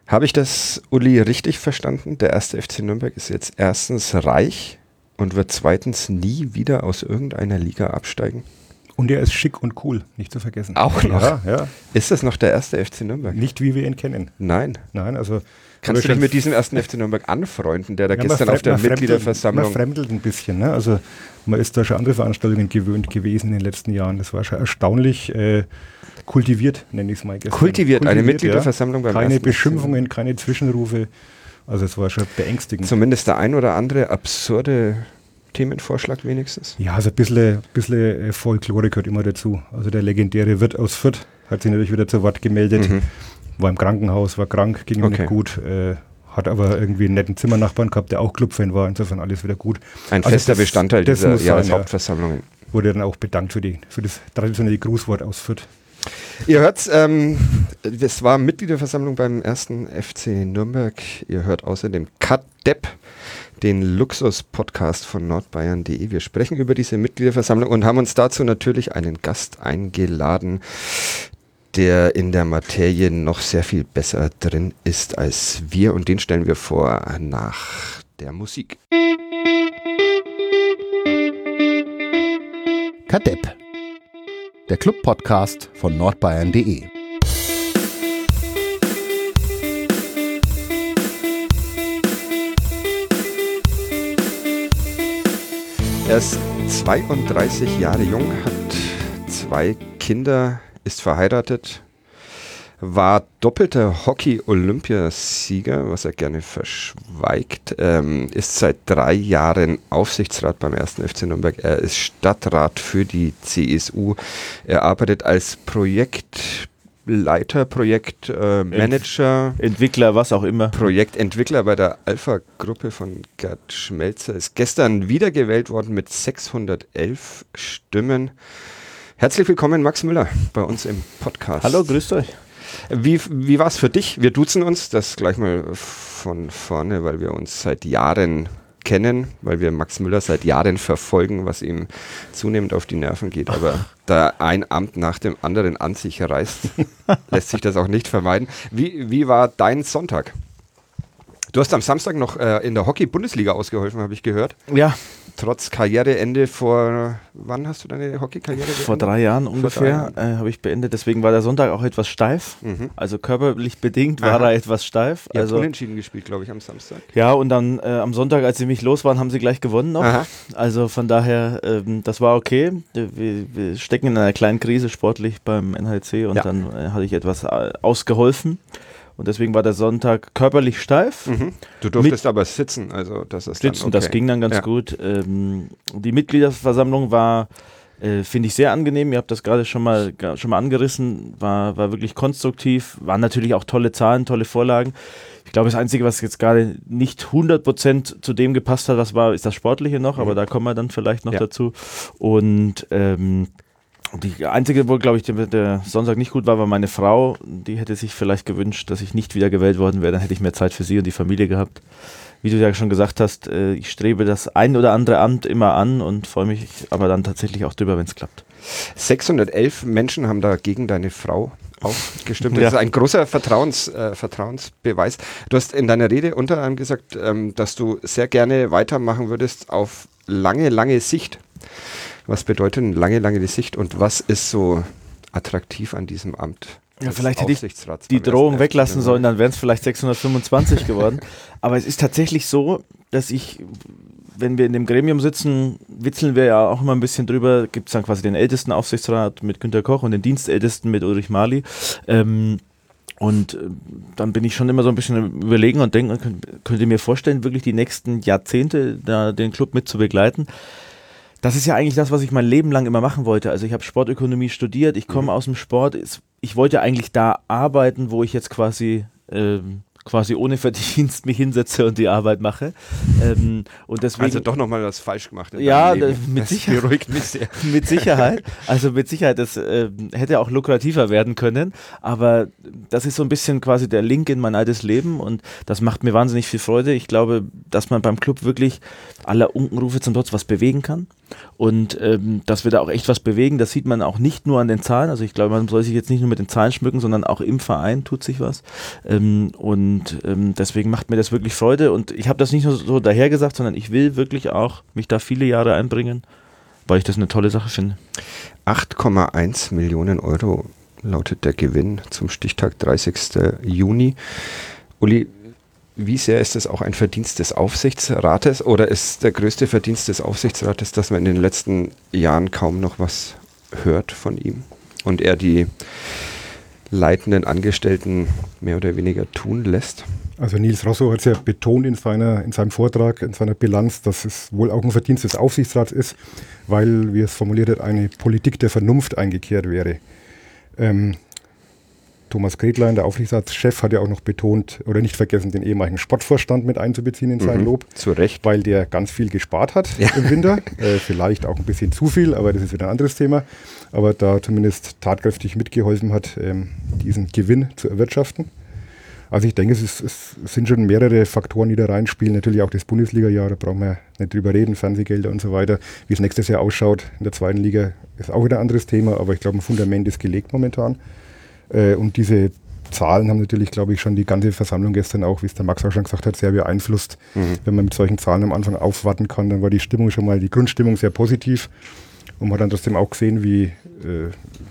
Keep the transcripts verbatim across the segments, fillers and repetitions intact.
Habe ich das, Uli, richtig verstanden? Der erste F C Nürnberg ist jetzt erstens reich und wird zweitens nie wieder aus irgendeiner Liga absteigen? Und er ist schick und cool, nicht zu vergessen. Auch noch? Ja, ja. Ist das noch der erste F C Nürnberg? Nicht wie wir ihn kennen. Nein. Nein, also... Kannst du dich mit diesem ersten F C Nürnberg anfreunden, der da ja, gestern auf der Mitgliederversammlung... Man fremdelt ein bisschen, ne? Also man ist da schon andere Veranstaltungen gewöhnt gewesen in den letzten Jahren. Das war schon erstaunlich äh, kultiviert, nenne ich es mal gestern. Kultiviert, kultiviert eine Mitgliederversammlung ja. beim Keine ersten Beschimpfungen, keine Zwischenrufe. Also es war schon beängstigend. Zumindest der ein oder andere absurde Themenvorschlag wenigstens? Ja, also ein bisschen, bisschen Folklore gehört immer dazu. Also der legendäre Wirt aus Fürth hat sich natürlich wieder zu Wort gemeldet. Mhm. War im Krankenhaus, war krank, ging ihm okay. nicht gut. Äh, hat aber irgendwie einen netten Zimmernachbarn gehabt, der auch Clubfan war. Insofern alles wieder gut. Ein also fester das, Bestandteil das dieser Jahreshauptversammlungen. Ja, wurde dann auch bedankt für, die, für das traditionelle Grußwort aus Fürth. Ihr hört, ähm, es war Mitgliederversammlung beim ersten F C Nürnberg. Ihr hört außerdem K D E P, den Luxus-Podcast von nordbayern punkt de. Wir sprechen über diese Mitgliederversammlung und haben uns dazu natürlich einen Gast eingeladen, der in der Materie noch sehr viel besser drin ist als wir. Und den stellen wir vor nach der Musik. K D E P, der Club-Podcast von nordbayern punkt de. Er ist zweiunddreißig Jahre jung, hat zwei Kinder, ist verheiratet, war doppelter Hockey-Olympiasieger, was er gerne verschweigt, ähm, ist seit drei Jahren Aufsichtsrat beim ersten F C Nürnberg. Er ist Stadtrat für die C S U. Er arbeitet als Projektleiter, Projektmanager, äh, Entwickler, was auch immer. Projektentwickler bei der Alpha-Gruppe von Gerd Schmelzer. Ist gestern wiedergewählt worden mit sechshundertelf Stimmen. Herzlich willkommen, Max Müller, bei uns im Podcast. Hallo, grüßt euch. Wie, wie war es für dich? Wir duzen uns, das gleich mal von vorne, weil wir uns seit Jahren kennen, weil wir Max Müller seit Jahren verfolgen, was ihm zunehmend auf die Nerven geht. Aber da ein Amt nach dem anderen an sich reißt, lässt sich das auch nicht vermeiden. Wie, wie war dein Sonntag? Du hast am Samstag noch äh, in der Hockey-Bundesliga ausgeholfen, habe ich gehört. Ja. Trotz Karriereende vor, wann hast du deine Hockey-Karriere beendet? Vor drei Jahren ungefähr äh, habe ich beendet. Deswegen war der Sonntag auch etwas steif. Mhm. Also körperlich bedingt war Aha. er etwas steif. Ihr also habt unentschieden gespielt, glaube ich, am Samstag. Ja, und dann äh, am Sonntag, als sie mich los waren, haben sie gleich gewonnen noch. Aha. Also von daher, ähm, das war okay. Wir, wir stecken in einer kleinen Krise sportlich beim N H C und ja. dann äh, hatte ich etwas äh, ausgeholfen. Und deswegen war der Sonntag körperlich steif. Mhm. Du durftest Mit aber sitzen, also das ist sitzen, dann okay. Das ging dann ganz ja. gut. Ähm, die Mitgliederversammlung war, äh, finde ich, sehr angenehm. Ihr habt das gerade schon mal schon mal angerissen. War, war wirklich konstruktiv. Waren natürlich auch tolle Zahlen, tolle Vorlagen. Ich glaube, das Einzige, was jetzt gerade nicht hundert Prozent zu dem gepasst hat, was war, ist das Sportliche noch. Mhm. Aber da kommen wir dann vielleicht noch ja. dazu. Und ähm, die einzige, wo, glaube ich, der, der Sonntag nicht gut war, war meine Frau. Die hätte sich vielleicht gewünscht, dass ich nicht wieder gewählt worden wäre. Dann hätte ich mehr Zeit für sie und die Familie gehabt. Wie du ja schon gesagt hast, äh, ich strebe das ein oder andere Amt immer an und freue mich aber dann tatsächlich auch drüber, wenn es klappt. sechshundertelf Menschen haben da gegen deine Frau aufgestimmt. Das ja. ist ein großer Vertrauens, äh, Vertrauensbeweis. Du hast in deiner Rede unter anderem gesagt, ähm, dass du sehr gerne weitermachen würdest auf lange, lange Sicht. Was bedeutet eine lange, lange Sicht und was ist so attraktiv an diesem Amt? Ja, vielleicht hätte ich die Drohung weglassen sollen, dann wären es vielleicht sechshundertfünfundzwanzig geworden. Aber es ist tatsächlich so, dass ich, wenn wir in dem Gremium sitzen, witzeln wir ja auch immer ein bisschen drüber, gibt es dann quasi den ältesten Aufsichtsrat mit Günter Koch und den Dienstältesten mit Ulrich Mali. Ähm, Und äh, dann bin ich schon immer so ein bisschen im Überlegen und denke, könnt, könnt ihr mir vorstellen, wirklich die nächsten Jahrzehnte da den Club mit zu begleiten? Das ist ja eigentlich das, was ich mein Leben lang immer machen wollte. Also ich habe Sportökonomie studiert, ich komme mhm. aus dem Sport. Ich wollte eigentlich da arbeiten, wo ich jetzt quasi, ähm, quasi ohne Verdienst mich hinsetze und die Arbeit mache. Ähm, und deswegen, also doch nochmal was falsch gemacht. Ja, mit, Sicher- beruhigt mich sehr. mit Sicherheit. Also mit Sicherheit, das äh, hätte auch lukrativer werden können. Aber das ist so ein bisschen quasi der Link in mein altes Leben und das macht mir wahnsinnig viel Freude. Ich glaube, dass man beim Club wirklich aller Unkenrufe zum Trotz was bewegen kann. Und ähm, dass wir da auch echt was bewegen, das sieht man auch nicht nur an den Zahlen. Also ich glaube, man soll sich jetzt nicht nur mit den Zahlen schmücken, sondern auch im Verein tut sich was. Ähm, und ähm, deswegen macht mir das wirklich Freude. Und ich habe das nicht nur so dahergesagt, sondern ich will wirklich auch mich da viele Jahre einbringen, weil ich das eine tolle Sache finde. acht Komma eins Millionen Euro lautet der Gewinn zum Stichtag dreißigsten Juni. Uli, wie sehr ist das auch ein Verdienst des Aufsichtsrates oder ist der größte Verdienst des Aufsichtsrates, dass man in den letzten Jahren kaum noch was hört von ihm und er die leitenden Angestellten mehr oder weniger tun lässt? Also Nils Rosso hat es ja betont in, seiner, in seinem Vortrag, in seiner Bilanz, dass es wohl auch ein Verdienst des Aufsichtsrats ist, weil, wie es formuliert hat, eine Politik der Vernunft eingekehrt wäre. Ähm, Thomas Gretlein, der Aufsichtsratschef, hat ja auch noch betont, oder nicht vergessen, den ehemaligen Sportvorstand mit einzubeziehen in sein mhm, Lob. Zu Recht. Weil der ganz viel gespart hat ja. im Winter. Äh, vielleicht auch ein bisschen zu viel, aber das ist wieder ein anderes Thema. Aber da zumindest tatkräftig mitgeholfen hat, ähm, diesen Gewinn zu erwirtschaften. Also ich denke, es, ist, es sind schon mehrere Faktoren, die da reinspielen. Natürlich auch das Bundesliga-Jahr, da brauchen wir nicht drüber reden, Fernsehgelder und so weiter. Wie es nächstes Jahr ausschaut in der zweiten Liga, ist auch wieder ein anderes Thema. Aber ich glaube, ein Fundament ist gelegt momentan. Und diese Zahlen haben natürlich, glaube ich, schon die ganze Versammlung gestern auch, wie es der Max auch schon gesagt hat, sehr beeinflusst. Mhm. Wenn man mit solchen Zahlen am Anfang aufwarten kann, dann war die Stimmung schon mal, die Grundstimmung sehr positiv. Und man hat dann trotzdem auch gesehen, wie, äh,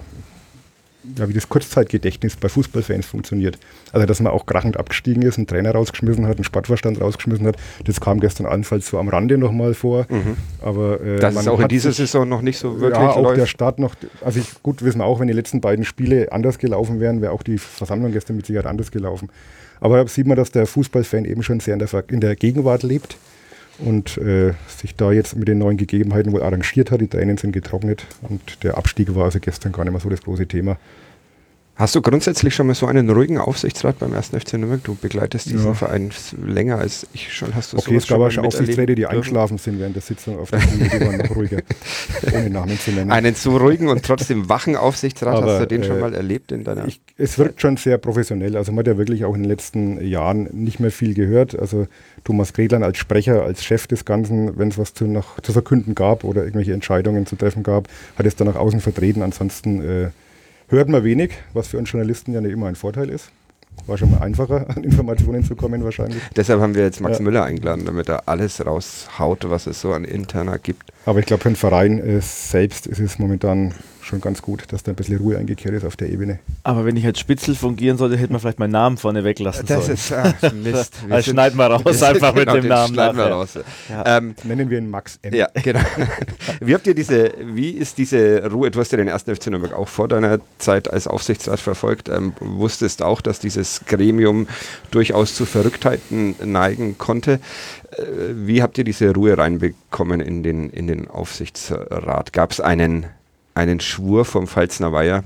ja, wie das Kurzzeitgedächtnis bei Fußballfans funktioniert. Also, dass man auch krachend abgestiegen ist, einen Trainer rausgeschmissen hat, einen Sportvorstand rausgeschmissen hat. Das kam gestern allenfalls so am Rande nochmal vor. Mhm. Aber, äh, das ist auch in dieser Saison noch nicht so wirklich ja, auch läuft. Der Start noch, also ich, gut, wissen wir auch, wenn die letzten beiden Spiele anders gelaufen wären, wäre auch die Versammlung gestern mit Sicherheit anders gelaufen. Aber da sieht man, dass der Fußballfan eben schon sehr in der, in der Gegenwart lebt und äh, sich da jetzt mit den neuen Gegebenheiten wohl arrangiert hat. Die Tränen sind getrocknet und der Abstieg war also gestern gar nicht mehr so das große Thema. Hast du grundsätzlich schon mal so einen ruhigen Aufsichtsrat beim ersten F C Nürnberg? Du begleitest diesen ja. Verein länger als ich schon. Hast du okay, es gab auch schon Aufsichtsräte, die dürfen? eingeschlafen sind während der Sitzung auf der Bühne, die waren noch ruhiger, ohne Namen zu nennen. Einen so ruhigen und trotzdem wachen Aufsichtsrat, Aber, hast du den äh, schon mal erlebt in deiner ich, Es wirkt schon sehr professionell. Also man hat ja wirklich auch in den letzten Jahren nicht mehr viel gehört. Also Thomas Gretlein als Sprecher, als Chef des Ganzen, wenn es was zu, noch, zu verkünden gab oder irgendwelche Entscheidungen zu treffen gab, hat es dann nach außen vertreten. Ansonsten äh, hört man wenig, was für uns Journalisten ja nicht immer ein Vorteil ist. War schon mal einfacher, an Informationen zu kommen wahrscheinlich. Deshalb haben wir jetzt Max ja. Müller eingeladen, damit er alles raushaut, was es so an interner gibt. Aber ich glaube, für den Verein äh, selbst ist es momentan schon ganz gut, dass da ein bisschen Ruhe eingekehrt ist auf der Ebene. Aber wenn ich als Spitzel fungieren sollte, hätte man vielleicht meinen Namen vorne weglassen das sollen. Das ist ah, Mist. Also schneiden wir raus, wir einfach mit genau, dem Namen schneiden wir raus. Ja. Ähm, Nennen wir ihn Max M. Ja, genau. Wie habt ihr diese, wie ist diese Ruhe, du hast ja den ersten F C Nürnberg auch vor deiner Zeit als Aufsichtsrat verfolgt, ähm, wusstest auch, dass dieses Gremium durchaus zu Verrücktheiten neigen konnte. Äh, wie habt ihr diese Ruhe reinbekommen in den, in den Aufsichtsrat? Gab es einen einen Schwur vom Pfalzner Weiher,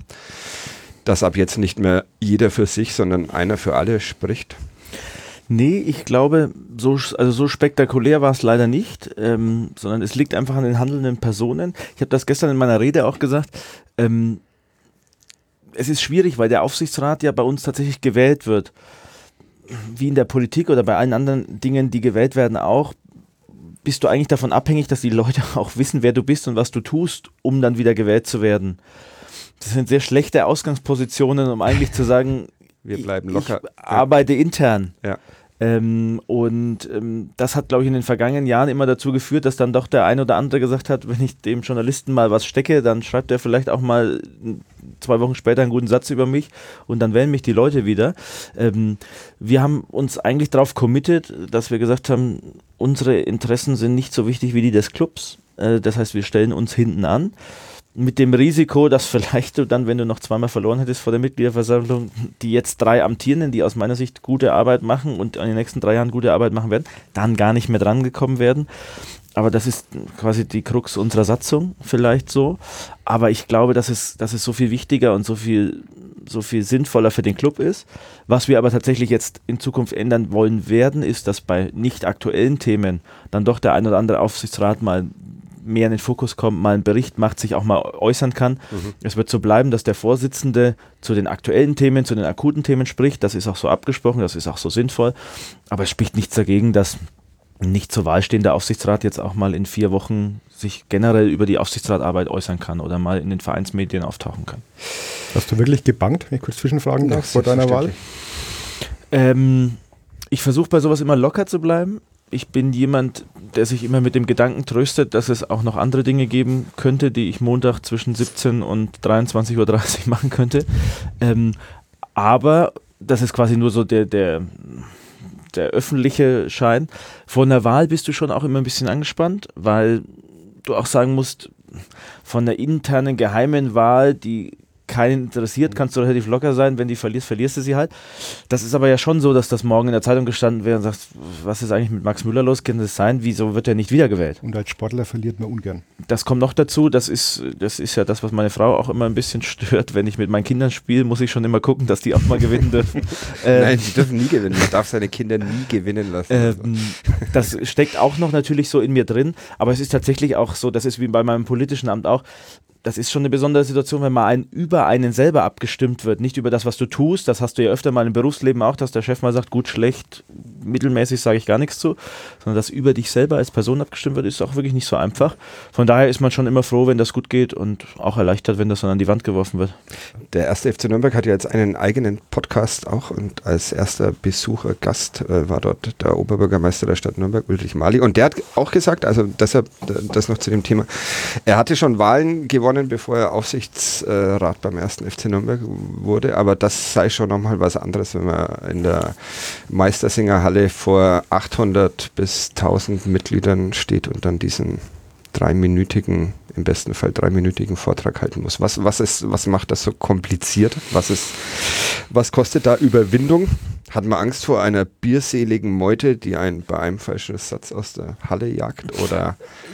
dass ab jetzt nicht mehr jeder für sich, sondern einer für alle spricht? Nee, ich glaube, so, also so spektakulär war es leider nicht, ähm, sondern es liegt einfach an den handelnden Personen. Ich habe das gestern in meiner Rede auch gesagt. Ähm, es ist schwierig, weil der Aufsichtsrat ja bei uns tatsächlich gewählt wird. Wie in der Politik oder bei allen anderen Dingen, die gewählt werden auch, bist du eigentlich davon abhängig, dass die Leute auch wissen, wer du bist und was du tust, um dann wieder gewählt zu werden. Das sind sehr schlechte Ausgangspositionen, um eigentlich zu sagen, wir bleiben locker. Ich arbeite intern. Ja. Ähm, und ähm, das hat, glaube ich, in den vergangenen Jahren immer dazu geführt, dass dann doch der ein oder andere gesagt hat, wenn ich dem Journalisten mal was stecke, dann schreibt er vielleicht auch mal zwei Wochen später einen guten Satz über mich und dann wählen mich die Leute wieder. Ähm, wir haben uns eigentlich darauf committed, dass wir gesagt haben, unsere Interessen sind nicht so wichtig wie die des Clubs. Äh, das heißt, wir stellen uns hinten an. Mit dem Risiko, dass vielleicht du dann, wenn du noch zweimal verloren hättest vor der Mitgliederversammlung, die jetzt drei Amtierenden, die aus meiner Sicht gute Arbeit machen und in den nächsten drei Jahren gute Arbeit machen werden, dann gar nicht mehr dran gekommen werden. Aber das ist quasi die Krux unserer Satzung vielleicht so. Aber ich glaube, dass es, dass es so viel wichtiger und so viel, so viel sinnvoller für den Club ist. Was wir aber tatsächlich jetzt in Zukunft ändern wollen werden, ist, dass bei nicht aktuellen Themen dann doch der ein oder andere Aufsichtsrat mal mehr in den Fokus kommt, mal einen Bericht macht, sich auch mal äußern kann. Mhm. Es wird so bleiben, dass der Vorsitzende zu den aktuellen Themen, zu den akuten Themen spricht. Das ist auch so abgesprochen, das ist auch so sinnvoll. Aber es spricht nichts dagegen, dass nicht zur Wahl stehender Aufsichtsrat jetzt auch mal in vier Wochen sich generell über die Aufsichtsratarbeit äußern kann oder mal in den Vereinsmedien auftauchen kann. Hast du wirklich gebankt, wenn ich kurz zwischenfragen darf, vor deiner Wahl? Ähm, ich versuche bei sowas immer locker zu bleiben. Ich bin jemand, der sich immer mit dem Gedanken tröstet, dass es auch noch andere Dinge geben könnte, die ich Montag zwischen siebzehn und dreiundzwanzig Uhr dreißig machen könnte. Ähm, aber das ist quasi nur so der, der, der öffentliche Schein. Vor einer Wahl bist du schon auch immer ein bisschen angespannt, weil du auch sagen musst, von der internen geheimen Wahl, die keinen interessiert, kannst du relativ locker sein, wenn die verlierst, verlierst du sie halt. Das ist aber ja schon so, dass das morgen in der Zeitung gestanden wäre und sagst, was ist eigentlich mit Max Müller los, kann das sein, wieso wird er nicht wiedergewählt? Und als Sportler verliert man ungern. Das kommt noch dazu, das ist, das ist ja das, was meine Frau auch immer ein bisschen stört, wenn ich mit meinen Kindern spiele, muss ich schon immer gucken, dass die auch mal gewinnen dürfen. ähm, Nein, die dürfen nie gewinnen, man darf seine Kinder nie gewinnen lassen. Ähm, das steckt auch noch natürlich so in mir drin, aber es ist tatsächlich auch so, das ist wie bei meinem politischen Amt auch, das ist schon eine besondere Situation, wenn mal ein über einen selber abgestimmt wird, nicht über das, was du tust. Das hast du ja öfter mal im Berufsleben auch, dass der Chef mal sagt, gut, schlecht, mittelmäßig sage ich gar nichts zu, sondern dass über dich selber als Person abgestimmt wird, ist auch wirklich nicht so einfach. Von daher ist man schon immer froh, wenn das gut geht und auch erleichtert, wenn das dann an die Wand geworfen wird. Der erste F C Nürnberg hat ja jetzt einen eigenen Podcast auch und als erster Besucher, Gast äh, war dort der Oberbürgermeister der Stadt Nürnberg, Ulrich Mali, und der hat auch gesagt, also deshalb das noch zu dem Thema, er hatte schon Wahlen gewonnen, bevor er Aufsichtsrat beim ersten F C Nürnberg wurde, aber das sei schon nochmal was anderes, wenn man in der Meistersingerhalle vor achthundert bis tausend Mitgliedern steht und dann diesen dreiminütigen, im besten Fall dreiminütigen Vortrag halten muss. Was, was, ist, was macht das so kompliziert? Was, ist, was kostet da Überwindung? Hat man Angst vor einer bierseligen Meute, die einen bei einem falschen Satz aus der Halle jagt? Oder?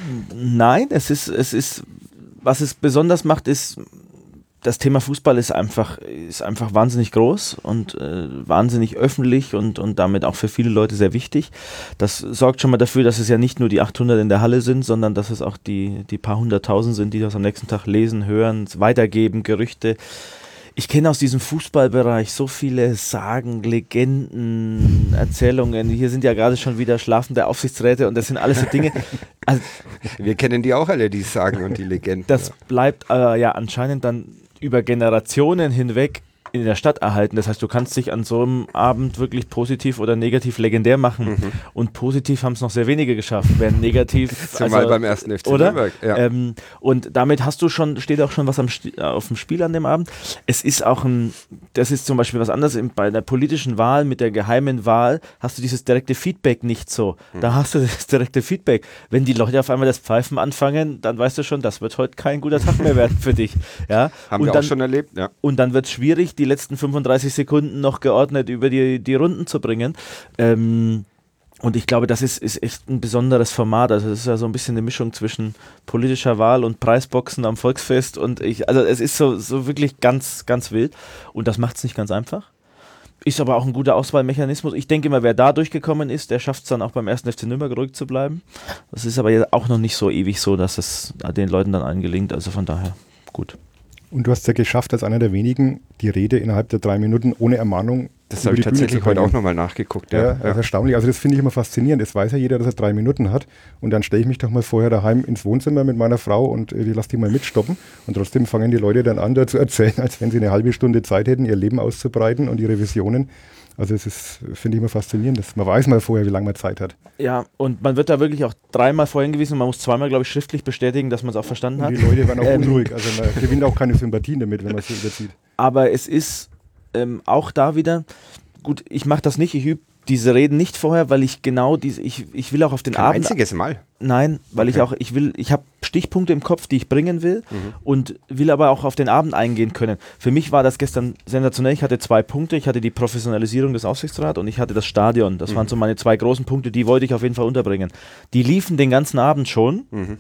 Nein, es ist, es ist was es besonders macht, ist, das Thema Fußball ist einfach, ist einfach wahnsinnig groß und äh, wahnsinnig öffentlich und, und damit auch für viele Leute sehr wichtig. Das sorgt schon mal dafür, dass es ja nicht nur die achthundert in der Halle sind, sondern dass es auch die, die paar hunderttausend sind, die das am nächsten Tag lesen, hören, weitergeben, Gerüchte. Ich kenne aus diesem Fußballbereich so viele Sagen, Legenden, Erzählungen. Hier sind ja gerade schon wieder schlafende Aufsichtsräte und das sind alles so Dinge. Also, wir kennen die auch alle, die Sagen und die Legenden. Das bleibt äh, ja anscheinend dann über Generationen hinweg in der Stadt erhalten. Das heißt, du kannst dich an so einem Abend wirklich positiv oder negativ legendär machen. Mhm. Und positiv haben es noch sehr wenige geschafft. Während negativ. Zumal also, beim ersten F C oder? Nürnberg. Ja. Ähm, und damit hast du schon, steht auch schon was am, auf dem Spiel an dem Abend. Es ist auch ein, das ist zum Beispiel was anderes. Bei der politischen Wahl, mit der geheimen Wahl, hast du dieses direkte Feedback nicht so. Mhm. Da hast du das direkte Feedback. Wenn die Leute auf einmal das Pfeifen anfangen, dann weißt du schon, das wird heute kein guter Tag mehr werden für dich. Ja? Haben und wir dann, auch schon erlebt. Ja. Und dann wird es schwierig, die letzten fünfunddreißig Sekunden noch geordnet über die, die Runden zu bringen. Ähm, und ich glaube, das ist, ist echt ein besonderes Format. Also das ist ja so ein bisschen eine Mischung zwischen politischer Wahl und Preisboxen am Volksfest. Und ich, also es ist so, so wirklich ganz, ganz wild. Und das macht es nicht ganz einfach. Ist aber auch ein guter Auswahlmechanismus. Ich denke immer, wer da durchgekommen ist, der schafft es dann auch beim ersten F C Nürnberg ruhig zu bleiben. Das ist aber jetzt auch noch nicht so ewig so, dass es den Leuten dann allen gelingt. Also von daher gut. Und du hast es ja geschafft, als einer der wenigen, die Rede innerhalb der drei Minuten ohne Ermahnung. Das habe ich tatsächlich heute auch nochmal nachgeguckt. Ja, ja, das ist erstaunlich. Also das finde ich immer faszinierend. Es weiß ja jeder, dass er drei Minuten hat. Und dann stelle ich mich doch mal vorher daheim ins Wohnzimmer mit meiner Frau und äh, die lasse die mal mitstoppen. Und trotzdem fangen die Leute dann an, da zu erzählen, als wenn sie eine halbe Stunde Zeit hätten, ihr Leben auszubreiten und ihre Visionen. Also es ist, finde ich immer faszinierend. Dass man weiß mal vorher, wie lange man Zeit hat. Ja, und man wird da wirklich auch dreimal vorher hingewiesen und man muss zweimal, glaube ich, schriftlich bestätigen, dass man es auch verstanden und hat. Die Leute werden auch ähm, unruhig. Also man gewinnt auch keine Sympathien damit, wenn man es so überzieht. Aber es ist ähm, auch da wieder, gut, ich mache das nicht, ich übe diese Reden nicht vorher, weil ich genau diese, ich, ich will auch auf den Kein Abend... einziges Mal? Nein, weil okay. ich auch, ich will, ich habe Stichpunkte im Kopf, die ich bringen will mhm. und will aber auch auf den Abend eingehen können. Für mich war das gestern sensationell, ich hatte zwei Punkte, ich hatte die Professionalisierung des Aufsichtsrats und ich hatte das Stadion. Das mhm. waren so meine zwei großen Punkte, die wollte ich auf jeden Fall unterbringen. Die liefen den ganzen Abend schon. Mhm.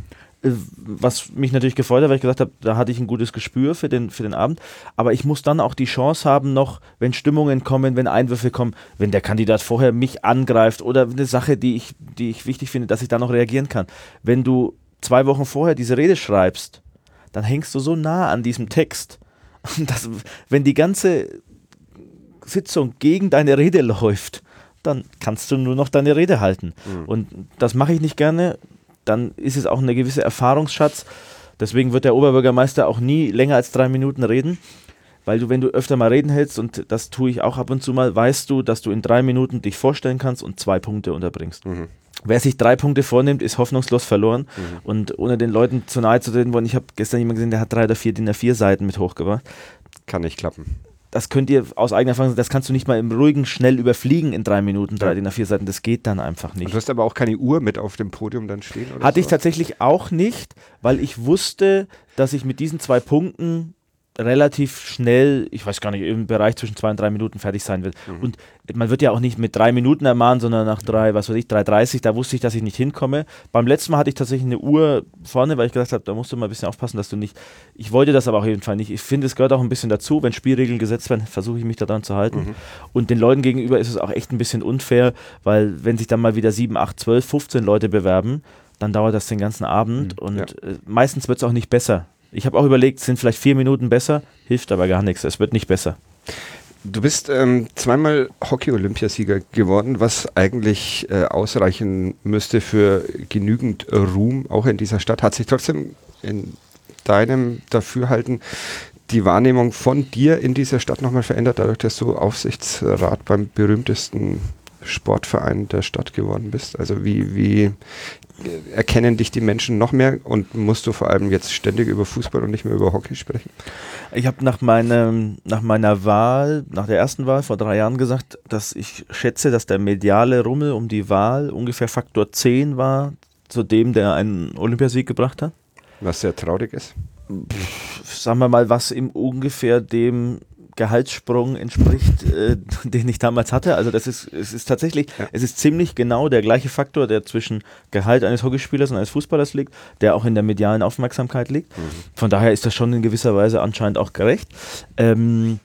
Was mich natürlich gefreut hat, weil ich gesagt habe, da hatte ich ein gutes Gespür für den, für den Abend. Aber ich muss dann auch die Chance haben, noch, wenn Stimmungen kommen, wenn Einwürfe kommen, wenn der Kandidat vorher mich angreift oder eine Sache, die ich, die ich wichtig finde, dass ich da noch reagieren kann. Wenn du zwei Wochen vorher diese Rede schreibst, dann hängst du so nah an diesem Text. Und das, wenn die ganze Sitzung gegen deine Rede läuft, dann kannst du nur noch deine Rede halten. Mhm. Und das mache ich nicht gerne. Dann ist es auch eine gewisse Erfahrungsschatz. Deswegen wird der Oberbürgermeister auch nie länger als drei Minuten reden. Weil du, wenn du öfter mal Reden hältst, und das tue ich auch ab und zu mal, weißt du, dass du in drei Minuten dich vorstellen kannst und zwei Punkte unterbringst. Mhm. Wer sich drei Punkte vornimmt, ist hoffnungslos verloren. Mhm. Und ohne den Leuten zu nahe zu treten wollen, ich habe gestern jemanden gesehen, der hat drei oder vier D I N A vier Seiten mit hochgebracht. Kann nicht klappen. Das könnt ihr aus eigener Erfahrung sagen, das kannst du nicht mal im ruhigen schnell überfliegen in drei Minuten, drei ja. D I N A vier Seiten, das geht dann einfach nicht. Und du hast aber auch keine Uhr mit auf dem Podium dann stehen? Oder Hatte so? Ich tatsächlich auch nicht, weil ich wusste, dass ich mit diesen zwei Punkten relativ schnell, ich weiß gar nicht, im Bereich zwischen zwei und drei Minuten fertig sein wird. Mhm. Und man wird ja auch nicht mit drei Minuten ermahnen, sondern nach drei, was weiß ich, drei dreißig, da wusste ich, dass ich nicht hinkomme. Beim letzten Mal hatte ich tatsächlich eine Uhr vorne, weil ich gedacht habe, da musst du mal ein bisschen aufpassen, dass du nicht, ich wollte das aber auf jeden Fall nicht. Ich finde, es gehört auch ein bisschen dazu, wenn Spielregeln gesetzt werden, versuche ich mich daran zu halten. Mhm. Und den Leuten gegenüber ist es auch echt ein bisschen unfair, weil wenn sich dann mal wieder sieben, acht, zwölf, fünfzehn Leute bewerben, dann dauert das den ganzen Abend mhm. und ja. äh, meistens wird es auch nicht besser. Ich habe auch überlegt, sind vielleicht vier Minuten besser, hilft aber gar nichts, es wird nicht besser. Du bist ähm, zweimal Hockey-Olympiasieger geworden, was eigentlich äh, ausreichen müsste für genügend Ruhm, auch in dieser Stadt. Hat sich trotzdem in deinem Dafürhalten die Wahrnehmung von dir in dieser Stadt nochmal verändert, dadurch, dass du Aufsichtsrat beim berühmtesten Sportverein der Stadt geworden bist? Also wie, wie erkennen dich die Menschen noch mehr und musst du vor allem jetzt ständig über Fußball und nicht mehr über Hockey sprechen? Ich habe nach, meinem, nach meiner Wahl, nach der ersten Wahl vor drei Jahren gesagt, dass ich schätze, dass der mediale Rummel um die Wahl ungefähr Faktor zehn war zu dem, der einen Olympiasieg gebracht hat. Was sehr traurig ist. Pff, sagen wir mal, was im ungefähr dem Gehaltssprung entspricht, äh, den ich damals hatte. Also das ist, es ist tatsächlich, ja. es ist ziemlich genau der gleiche Faktor, der zwischen Gehalt eines Hockeyspielers und eines Fußballers liegt, der auch in der medialen Aufmerksamkeit liegt. Mhm. Von daher ist das schon in gewisser Weise anscheinend auch gerecht. Ähm,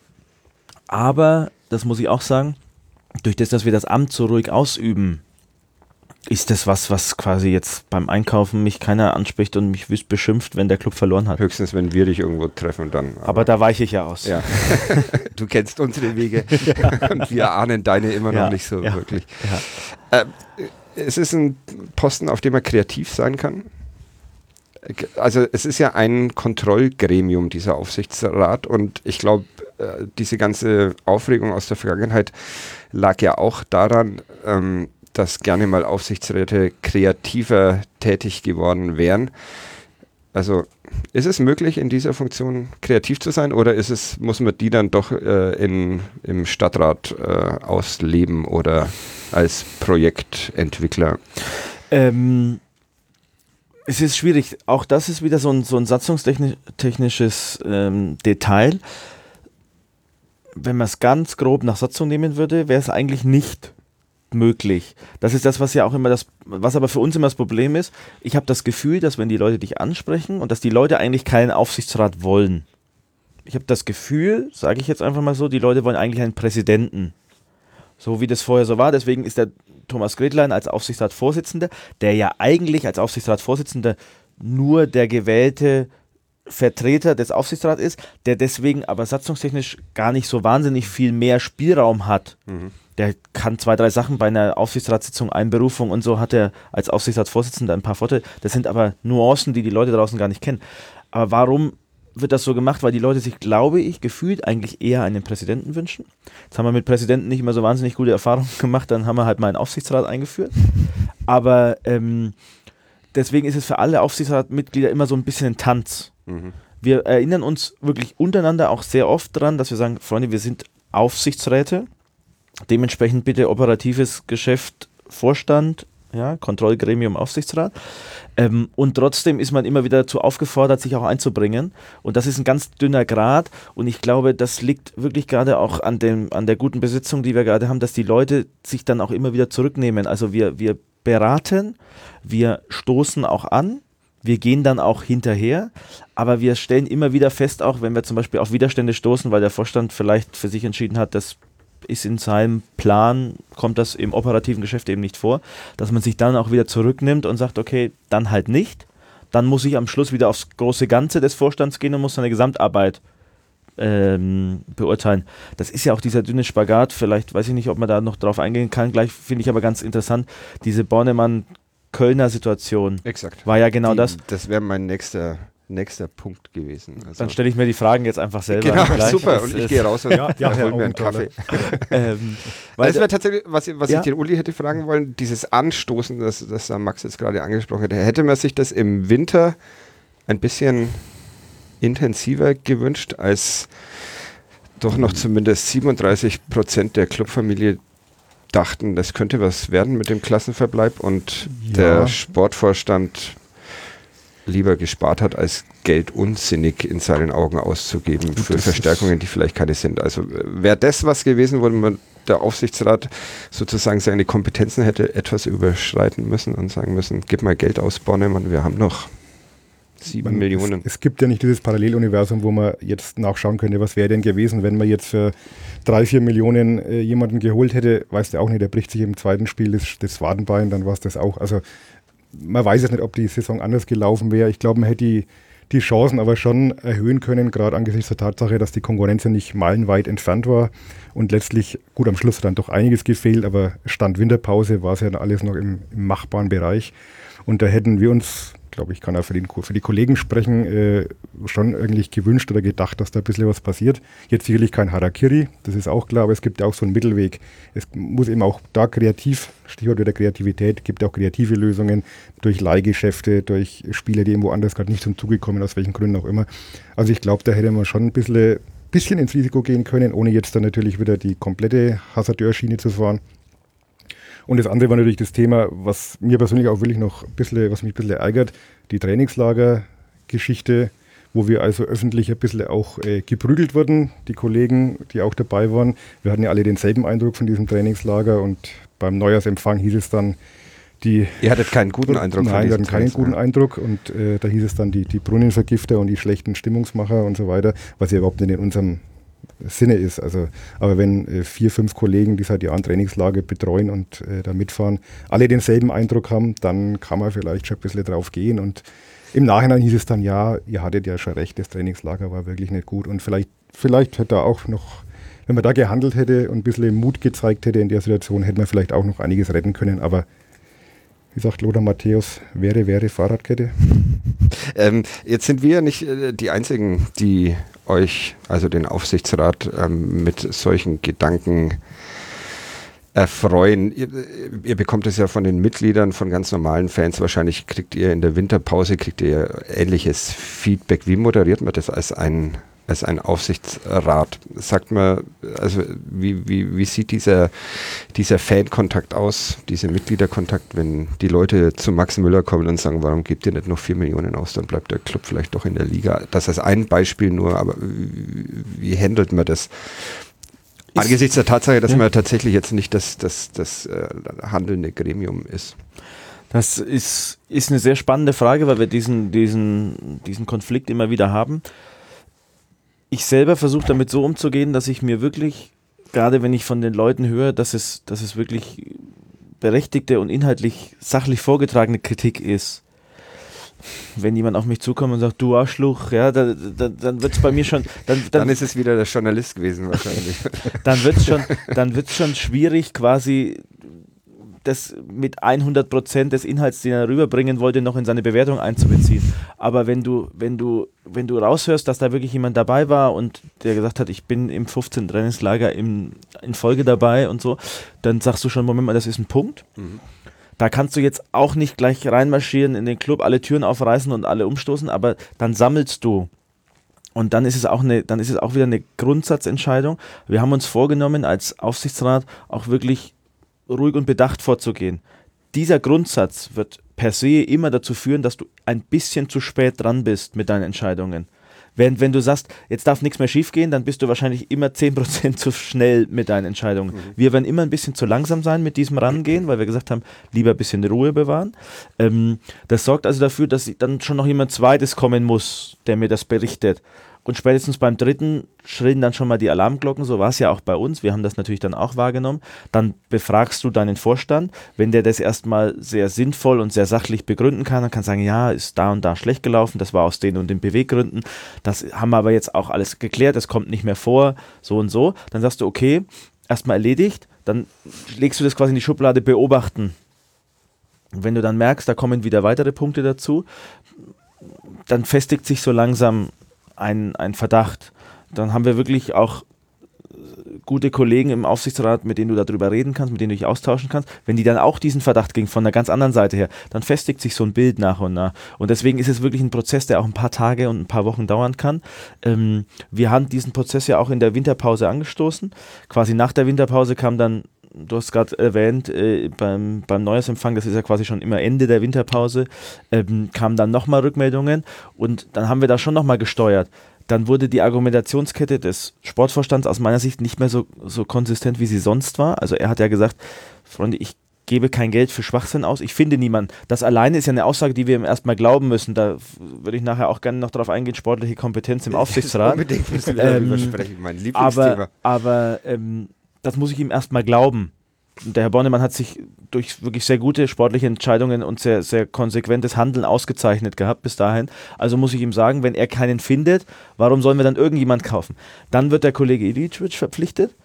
aber, das muss ich auch sagen, durch das, dass wir das Amt so ruhig ausüben, ist das was, was quasi jetzt beim Einkaufen mich keiner anspricht und mich wüst beschimpft, wenn der Club verloren hat. Höchstens, wenn wir dich irgendwo treffen, dann. Aber, aber da weiche ich ja aus. Ja. Du kennst unsere Wege ja. und wir ahnen deine immer noch ja. nicht so ja. wirklich. Ja. Äh, es ist ein Posten, auf dem man kreativ sein kann. Also es ist ja ein Kontrollgremium, dieser Aufsichtsrat, und ich glaube, äh, diese ganze Aufregung aus der Vergangenheit lag ja auch daran, ähm, dass gerne mal Aufsichtsräte kreativer tätig geworden wären. Also ist es möglich, in dieser Funktion kreativ zu sein, oder ist es, muss man die dann doch äh, in, im Stadtrat äh, ausleben oder als Projektentwickler? Ähm, es ist schwierig. Auch das ist wieder so ein, so ein satzungstechnisches ähm, Detail. Wenn man es ganz grob nach Satzung nehmen würde, wäre es eigentlich nicht möglich. Das ist das, was ja auch immer das, was aber für uns immer das Problem ist. Ich habe das Gefühl, dass wenn die Leute dich ansprechen und dass die Leute eigentlich keinen Aufsichtsrat wollen. Ich habe das Gefühl, sage ich jetzt einfach mal so, die Leute wollen eigentlich einen Präsidenten. So wie das vorher so war. Deswegen ist der Thomas Gretlein als Aufsichtsratsvorsitzender, der ja eigentlich als Aufsichtsratsvorsitzender nur der gewählte Vertreter des Aufsichtsrats ist, der deswegen aber satzungstechnisch gar nicht so wahnsinnig viel mehr Spielraum hat. Mhm. Der kann zwei, drei Sachen bei einer Aufsichtsratssitzung, Einberufung und so, hat er als Aufsichtsratsvorsitzender ein paar Vorteile. Das sind aber Nuancen, die die Leute draußen gar nicht kennen. Aber warum wird das so gemacht? Weil die Leute sich, glaube ich, gefühlt eigentlich eher einen Präsidenten wünschen. Jetzt haben wir mit Präsidenten nicht immer so wahnsinnig gute Erfahrungen gemacht, dann haben wir halt mal einen Aufsichtsrat eingeführt. Aber ähm, deswegen ist es für alle Aufsichtsratmitglieder immer so ein bisschen ein Tanz. Mhm. Wir erinnern uns wirklich untereinander auch sehr oft dran, dass wir sagen, Freunde, wir sind Aufsichtsräte, dementsprechend bitte operatives Geschäft, Vorstand, ja, Kontrollgremium, Aufsichtsrat. Ähm, und trotzdem ist man immer wieder dazu aufgefordert, sich auch einzubringen. Und das ist ein ganz dünner Grat. Und ich glaube, das liegt wirklich gerade auch an, dem, an der guten Besitzung, die wir gerade haben, dass die Leute sich dann auch immer wieder zurücknehmen. Also wir, wir beraten, wir stoßen auch an, wir gehen dann auch hinterher, aber wir stellen immer wieder fest, auch wenn wir zum Beispiel auf Widerstände stoßen, weil der Vorstand vielleicht für sich entschieden hat, das ist in seinem Plan, kommt das im operativen Geschäft eben nicht vor, dass man sich dann auch wieder zurücknimmt und sagt, okay, dann halt nicht. Dann muss ich am Schluss wieder aufs große Ganze des Vorstands gehen und muss seine Gesamtarbeit ähm, beurteilen. Das ist ja auch dieser dünne Spagat, vielleicht weiß ich nicht, ob man da noch drauf eingehen kann, gleich finde ich aber ganz interessant, diese Bornemann-Kölner Situation. Exakt. War ja genau die, das. Das wäre mein nächster nächster Punkt gewesen. Also dann stelle ich mir die Fragen jetzt einfach selber. Genau, gleich. super. Und ich gehe raus und ja, ja, hol mir einen Kaffee. ähm, weil das wäre tatsächlich, was, was ja. ich den Uli hätte fragen wollen, dieses Anstoßen, das, das Max jetzt gerade angesprochen hat, hätte man sich das im Winter ein bisschen intensiver gewünscht, als doch noch zumindest siebenunddreißig Prozent der Clubfamilie dachten, das könnte was werden mit dem Klassenverbleib und ja. der Sportvorstand lieber gespart hat, als Geld unsinnig in seinen Augen auszugeben für das Verstärkungen, die vielleicht keine sind. Also wäre das was gewesen, wo man der Aufsichtsrat sozusagen seine Kompetenzen hätte etwas überschreiten müssen und sagen müssen, gib mal Geld aus, Bornemann, wir haben noch sieben man, Millionen. Es, es gibt ja nicht dieses Paralleluniversum, wo man jetzt nachschauen könnte, was wäre denn gewesen, wenn man jetzt für drei, vier Millionen äh, jemanden geholt hätte, weißt du auch nicht, der bricht sich im zweiten Spiel das, das Wadenbein, dann war es das auch. Also man weiß jetzt nicht, ob die Saison anders gelaufen wäre. Ich glaube, man hätte die, die Chancen aber schon erhöhen können, gerade angesichts der Tatsache, dass die Konkurrenz ja nicht meilenweit entfernt war und letztlich, gut, am Schluss hat dann doch einiges gefehlt, aber Stand Winterpause war es ja alles noch im, im machbaren Bereich und da hätten wir uns, glaube ich, kann auch für, den, für die Kollegen sprechen, äh, schon eigentlich gewünscht oder gedacht, dass da ein bisschen was passiert. Jetzt sicherlich kein Harakiri, das ist auch klar, aber es gibt ja auch so einen Mittelweg. Es muss eben auch da kreativ, Stichwort wieder Kreativität, gibt auch kreative Lösungen durch Leihgeschäfte, durch Spieler, die irgendwo anders gerade nicht zum Zuge kommen, aus welchen Gründen auch immer. Also ich glaube, da hätte man schon ein bisschen, bisschen ins Risiko gehen können, ohne jetzt dann natürlich wieder die komplette Hasardeure-Schiene zu fahren. Und das andere war natürlich das Thema, was mir persönlich auch wirklich noch ein bisschen, was mich ein bisschen ärgert, die Trainingslager-Geschichte, wo wir also öffentlich ein bisschen auch äh, geprügelt wurden, die Kollegen, die auch dabei waren. Wir hatten ja alle denselben Eindruck von diesem Trainingslager und beim Neujahrsempfang hieß es dann, die... Ihr hattet keinen guten Eindruck? Nein, wir hatten keinen guten Eindruck und äh, da hieß es dann die, die Brunnenvergifter und die schlechten Stimmungsmacher und so weiter, was ja überhaupt nicht in unserem Sinne ist. Also, aber wenn äh, vier, fünf Kollegen, die seit Jahren Trainingslager betreuen und äh, da mitfahren, alle denselben Eindruck haben, dann kann man vielleicht schon ein bisschen drauf gehen. Und im Nachhinein hieß es dann, ja, ihr hattet ja schon recht, das Trainingslager war wirklich nicht gut. Und vielleicht, vielleicht hätte er auch noch, wenn man da gehandelt hätte und ein bisschen Mut gezeigt hätte in der Situation, hätte man vielleicht auch noch einiges retten können. Aber wie sagt Lothar Matthäus, wäre, wäre Fahrradkette. Ähm, jetzt sind wir ja nicht äh, die Einzigen, die euch, also den Aufsichtsrat, ähm, mit solchen Gedanken erfreuen. Ihr, ihr bekommt es ja von den Mitgliedern, von ganz normalen Fans. Wahrscheinlich kriegt ihr in der Winterpause, kriegt ihr ähnliches Feedback. Wie moderiert man das als ein als ein Aufsichtsrat? Sagt man, also wie, wie, wie sieht dieser, dieser Fankontakt aus, dieser Mitgliederkontakt, wenn die Leute zu Max Müller kommen und sagen, warum gebt ihr nicht noch vier Millionen aus, dann bleibt der Club vielleicht doch in der Liga. Das ist ein Beispiel nur, aber wie, wie handelt man das? Angesichts der Tatsache, dass ja. man tatsächlich jetzt nicht das, das, das äh, handelnde Gremium ist. Das ist, ist eine sehr spannende Frage, weil wir diesen, diesen, diesen Konflikt immer wieder haben. Ich selber versuche damit so umzugehen, dass ich mir wirklich, gerade wenn ich von den Leuten höre, dass es, dass es wirklich berechtigte und inhaltlich sachlich vorgetragene Kritik ist. Wenn jemand auf mich zukommt und sagt, du Arschloch, ja, da, da, dann wird es bei mir schon... Dann, dann, dann ist es wieder der Journalist gewesen wahrscheinlich. Dann wird es schon, dann wird's schon schwierig, quasi das mit hundert Prozent des Inhalts, den er rüberbringen wollte, noch in seine Bewertung einzubeziehen. Aber wenn du, wenn du, wenn du raushörst, dass da wirklich jemand dabei war und der gesagt hat, ich bin im fünfzehnten Trainingslager im, in Folge dabei und so, dann sagst du schon, Moment mal, das ist ein Punkt. Mhm. Da kannst du jetzt auch nicht gleich reinmarschieren in den Club, alle Türen aufreißen und alle umstoßen, aber dann sammelst du. Und dann ist es auch eine, dann ist es auch wieder eine Grundsatzentscheidung. Wir haben uns vorgenommen, als Aufsichtsrat auch wirklich ruhig und bedacht vorzugehen. Dieser Grundsatz wird per se immer dazu führen, dass du ein bisschen zu spät dran bist mit deinen Entscheidungen. Wenn, wenn du sagst, jetzt darf nichts mehr schief gehen, dann bist du wahrscheinlich immer zehn Prozent zu schnell mit deinen Entscheidungen. Mhm. Wir werden immer ein bisschen zu langsam sein mit diesem Rangehen, weil wir gesagt haben, lieber ein bisschen Ruhe bewahren. Ähm, das sorgt also dafür, dass dann schon noch jemand Zweites kommen muss, der mir das berichtet. Und spätestens beim dritten schrillen dann schon mal die Alarmglocken, so war es ja auch bei uns, wir haben das natürlich dann auch wahrgenommen. Dann befragst du deinen Vorstand, wenn der das erstmal sehr sinnvoll und sehr sachlich begründen kann, dann kann sagen, ja, ist da und da schlecht gelaufen, das war aus den und den Beweggründen, das haben wir aber jetzt auch alles geklärt, das kommt nicht mehr vor, so und so. Dann sagst du, okay, erstmal erledigt, dann legst du das quasi in die Schublade beobachten. Und wenn du dann merkst, da kommen wieder weitere Punkte dazu, dann festigt sich so langsam ein, ein Verdacht. Dann haben wir wirklich auch gute Kollegen im Aufsichtsrat, mit denen du darüber reden kannst, mit denen du dich austauschen kannst. Wenn die dann auch diesen Verdacht ging, von einer ganz anderen Seite her, dann festigt sich so ein Bild nach und nach. Und deswegen ist es wirklich ein Prozess, der auch ein paar Tage und ein paar Wochen dauern kann. Ähm, wir haben diesen Prozess ja auch in der Winterpause angestoßen. Quasi nach der Winterpause kam dann, du hast gerade erwähnt, äh, beim, beim Neujahrsempfang, das ist ja quasi schon immer Ende der Winterpause, ähm, kamen dann nochmal Rückmeldungen und dann haben wir da schon nochmal gesteuert. Dann wurde die Argumentationskette des Sportvorstands aus meiner Sicht nicht mehr so, so konsistent, wie sie sonst war. Also er hat ja gesagt, Freunde, ich gebe kein Geld für Schwachsinn aus, ich finde niemanden. Das alleine ist ja eine Aussage, die wir ihm erstmal glauben müssen. Da würde ich nachher auch gerne noch darauf eingehen, sportliche Kompetenz im Aufsichtsrat. Unbedingt müssen wir darüber sprechen, mein Lieblingsthema. Aber, aber ähm, das muss ich ihm erstmal glauben. Und der Herr Bornemann hat sich durch wirklich sehr gute sportliche Entscheidungen und sehr, sehr konsequentes Handeln ausgezeichnet gehabt bis dahin. Also muss ich ihm sagen, wenn er keinen findet, warum sollen wir dann irgendjemand kaufen? Dann wird der Kollege Iličić verpflichtet,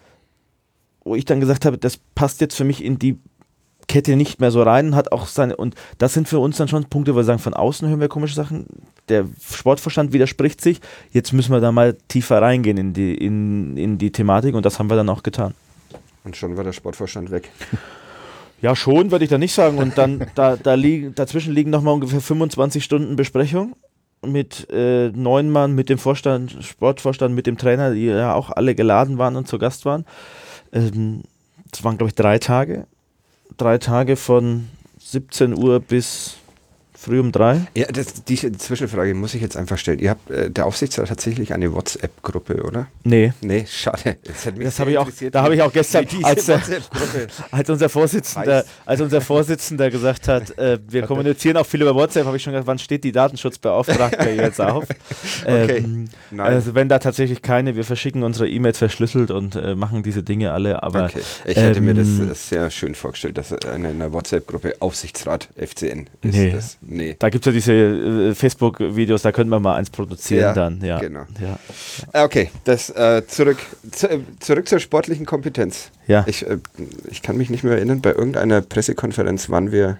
wo ich dann gesagt habe, das passt jetzt für mich in die Kette nicht mehr so rein, hat auch seine, und das sind für uns dann schon Punkte, wo wir sagen, von außen hören wir komische Sachen, der Sportvorstand widerspricht sich, jetzt müssen wir da mal tiefer reingehen in die, in, in die Thematik und das haben wir dann auch getan. Und schon war der Sportvorstand weg. Ja, schon, würde ich da nicht sagen. Und dann da, da liegen, dazwischen liegen nochmal ungefähr fünfundzwanzig Stunden Besprechung mit äh, neun Mann, mit dem Vorstand, Sportvorstand, mit dem Trainer, die ja auch alle geladen waren und zu Gast waren. Ähm, das waren, glaube ich, drei Tage. Drei Tage von siebzehn Uhr bis früh um drei. Ja, das, diese Zwischenfrage muss ich jetzt einfach stellen. Ihr habt, äh, der Aufsichtsrat hat tatsächlich eine WhatsApp-Gruppe, oder? Nee. Nee, schade. Das, das habe ich auch, da habe ich auch gestern, als, der, als, unser Vorsitzender, als unser Vorsitzender gesagt hat, äh, wir kommunizieren auch viel über WhatsApp, habe ich schon gesagt, wann steht die Datenschutzbeauftragte jetzt auf? Okay. Ähm, also wenn da tatsächlich keine, wir verschicken unsere E-Mails verschlüsselt und äh, machen diese Dinge alle, aber okay. Ich hätte ähm, mir das, das sehr schön vorgestellt, dass eine, eine WhatsApp-Gruppe Aufsichtsrat F C N ist. Nee. Das, nee. Da gibt es ja diese äh, Facebook-Videos, da können wir mal eins produzieren ja, dann. Ja, genau. Ja. Okay, das äh, zurück, zu, zurück zur sportlichen Kompetenz. Ja. Ich, äh, ich kann mich nicht mehr erinnern, bei irgendeiner Pressekonferenz waren wir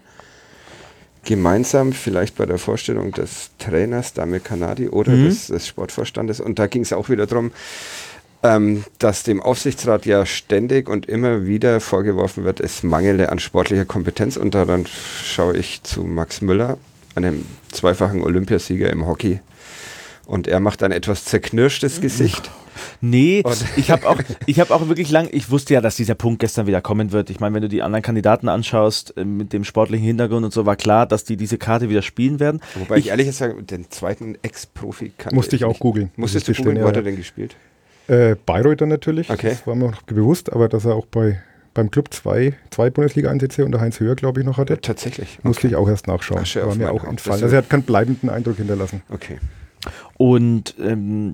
gemeinsam, vielleicht bei der Vorstellung des Trainers Dame Kanadi oder mhm. des, des Sportvorstandes, und da ging es auch wieder darum, ähm, dass dem Aufsichtsrat ja ständig und immer wieder vorgeworfen wird, es mangele an sportlicher Kompetenz, und daran schaue ich zu Max Müller, einem zweifachen Olympiasieger im Hockey, und er macht ein etwas zerknirschtes Gesicht. Nee, und ich habe auch, ich hab auch wirklich lang, ich wusste ja, dass dieser Punkt gestern wieder kommen wird. Ich meine, wenn du die anderen Kandidaten anschaust, äh, mit dem sportlichen Hintergrund und so, war klar, dass die diese Karte wieder spielen werden. Wobei ich, ich ehrlich sagen, den zweiten Ex-Profi kann Musste ich auch googeln. Musstest du googeln, wo hat er denn gespielt? Äh, Bayreuther natürlich, okay. Das war mir noch bewusst, aber dass er auch bei, beim Club zwei, zwei Bundesliga-Einsätze unter Heinz Höher, glaube ich, noch hatte. Ja, tatsächlich. Okay. Musste ich auch erst nachschauen. Asche war mir auch Haupt. entfallen. Also er hat keinen bleibenden Eindruck hinterlassen. Okay. Und ähm,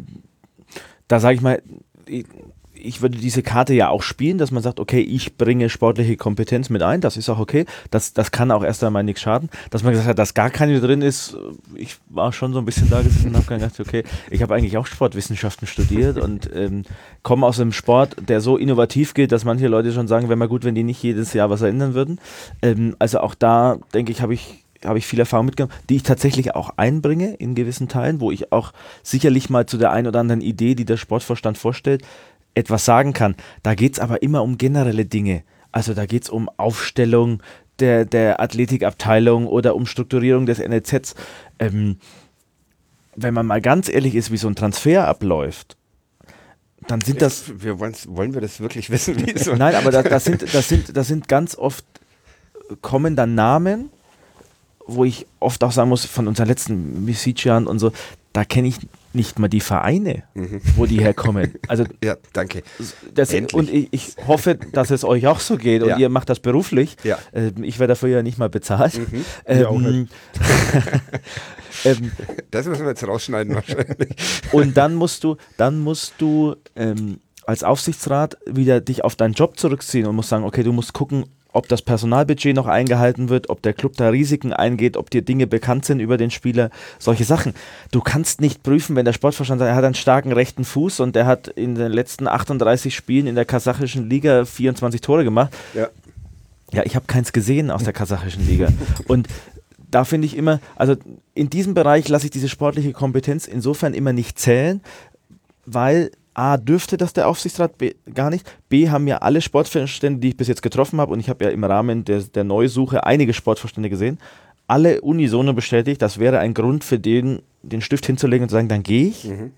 da sage ich mal, ich, ich würde diese Karte ja auch spielen, dass man sagt, okay, ich bringe sportliche Kompetenz mit ein, das ist auch okay, das, das kann auch erst einmal nichts schaden. Dass man gesagt hat, dass gar keine drin ist, ich war schon so ein bisschen da gesessen und habe gedacht, okay, ich habe eigentlich auch Sportwissenschaften studiert und ähm, komme aus einem Sport, der so innovativ geht, dass manche Leute schon sagen, wäre mal gut, wenn die nicht jedes Jahr was ändern würden. Ähm, also auch da, denke ich, habe ich habe ich viel Erfahrung mitgenommen, die ich tatsächlich auch einbringe in gewissen Teilen, wo ich auch sicherlich mal zu der einen oder anderen Idee, die der Sportvorstand vorstellt, etwas sagen kann. Da geht es aber immer um generelle Dinge. Also da geht es um Aufstellung der, der Athletikabteilung oder um Strukturierung des N L Zs. Ähm, wenn man mal ganz ehrlich ist, wie so ein Transfer abläuft, dann sind das... Wir wollen wir das wirklich wissen? Wie so? Nein, aber das, das, sind, das, sind, das sind ganz oft, kommen dann Namen, wo ich oft auch sagen muss, von unseren letzten Misicjan und so, da kenne ich nicht mal die Vereine, mhm. wo die herkommen. Also ja, danke. Das, und ich, ich hoffe, dass es euch auch so geht und ja. ihr macht das beruflich. Ja. Ähm, ich werde dafür ja nicht mal bezahlt. Mhm. Ähm, ja, auch nicht. ähm, das müssen wir jetzt rausschneiden wahrscheinlich. Und dann musst du, dann musst du ähm, als Aufsichtsrat wieder dich auf deinen Job zurückziehen und musst sagen, okay, du musst gucken, ob das Personalbudget noch eingehalten wird, ob der Club da Risiken eingeht, ob dir Dinge bekannt sind über den Spieler, solche Sachen. Du kannst nicht prüfen, wenn der Sportvorstand sagt, er hat einen starken rechten Fuß und der hat in den letzten achtunddreißig Spielen in der kasachischen Liga vierundzwanzig Tore gemacht. Ja, ja ich habe keins gesehen aus der kasachischen Liga. Und da finde ich immer, also in diesem Bereich lasse ich diese sportliche Kompetenz insofern immer nicht zählen, weil A, dürfte das der Aufsichtsrat B, gar nicht. B, haben ja alle Sportvorstände, die ich bis jetzt getroffen habe, und ich habe ja im Rahmen der, der Neusuche einige Sportvorstände gesehen, alle unisono bestätigt, das wäre ein Grund für den, den Stift hinzulegen und zu sagen, dann gehe ich. Mhm.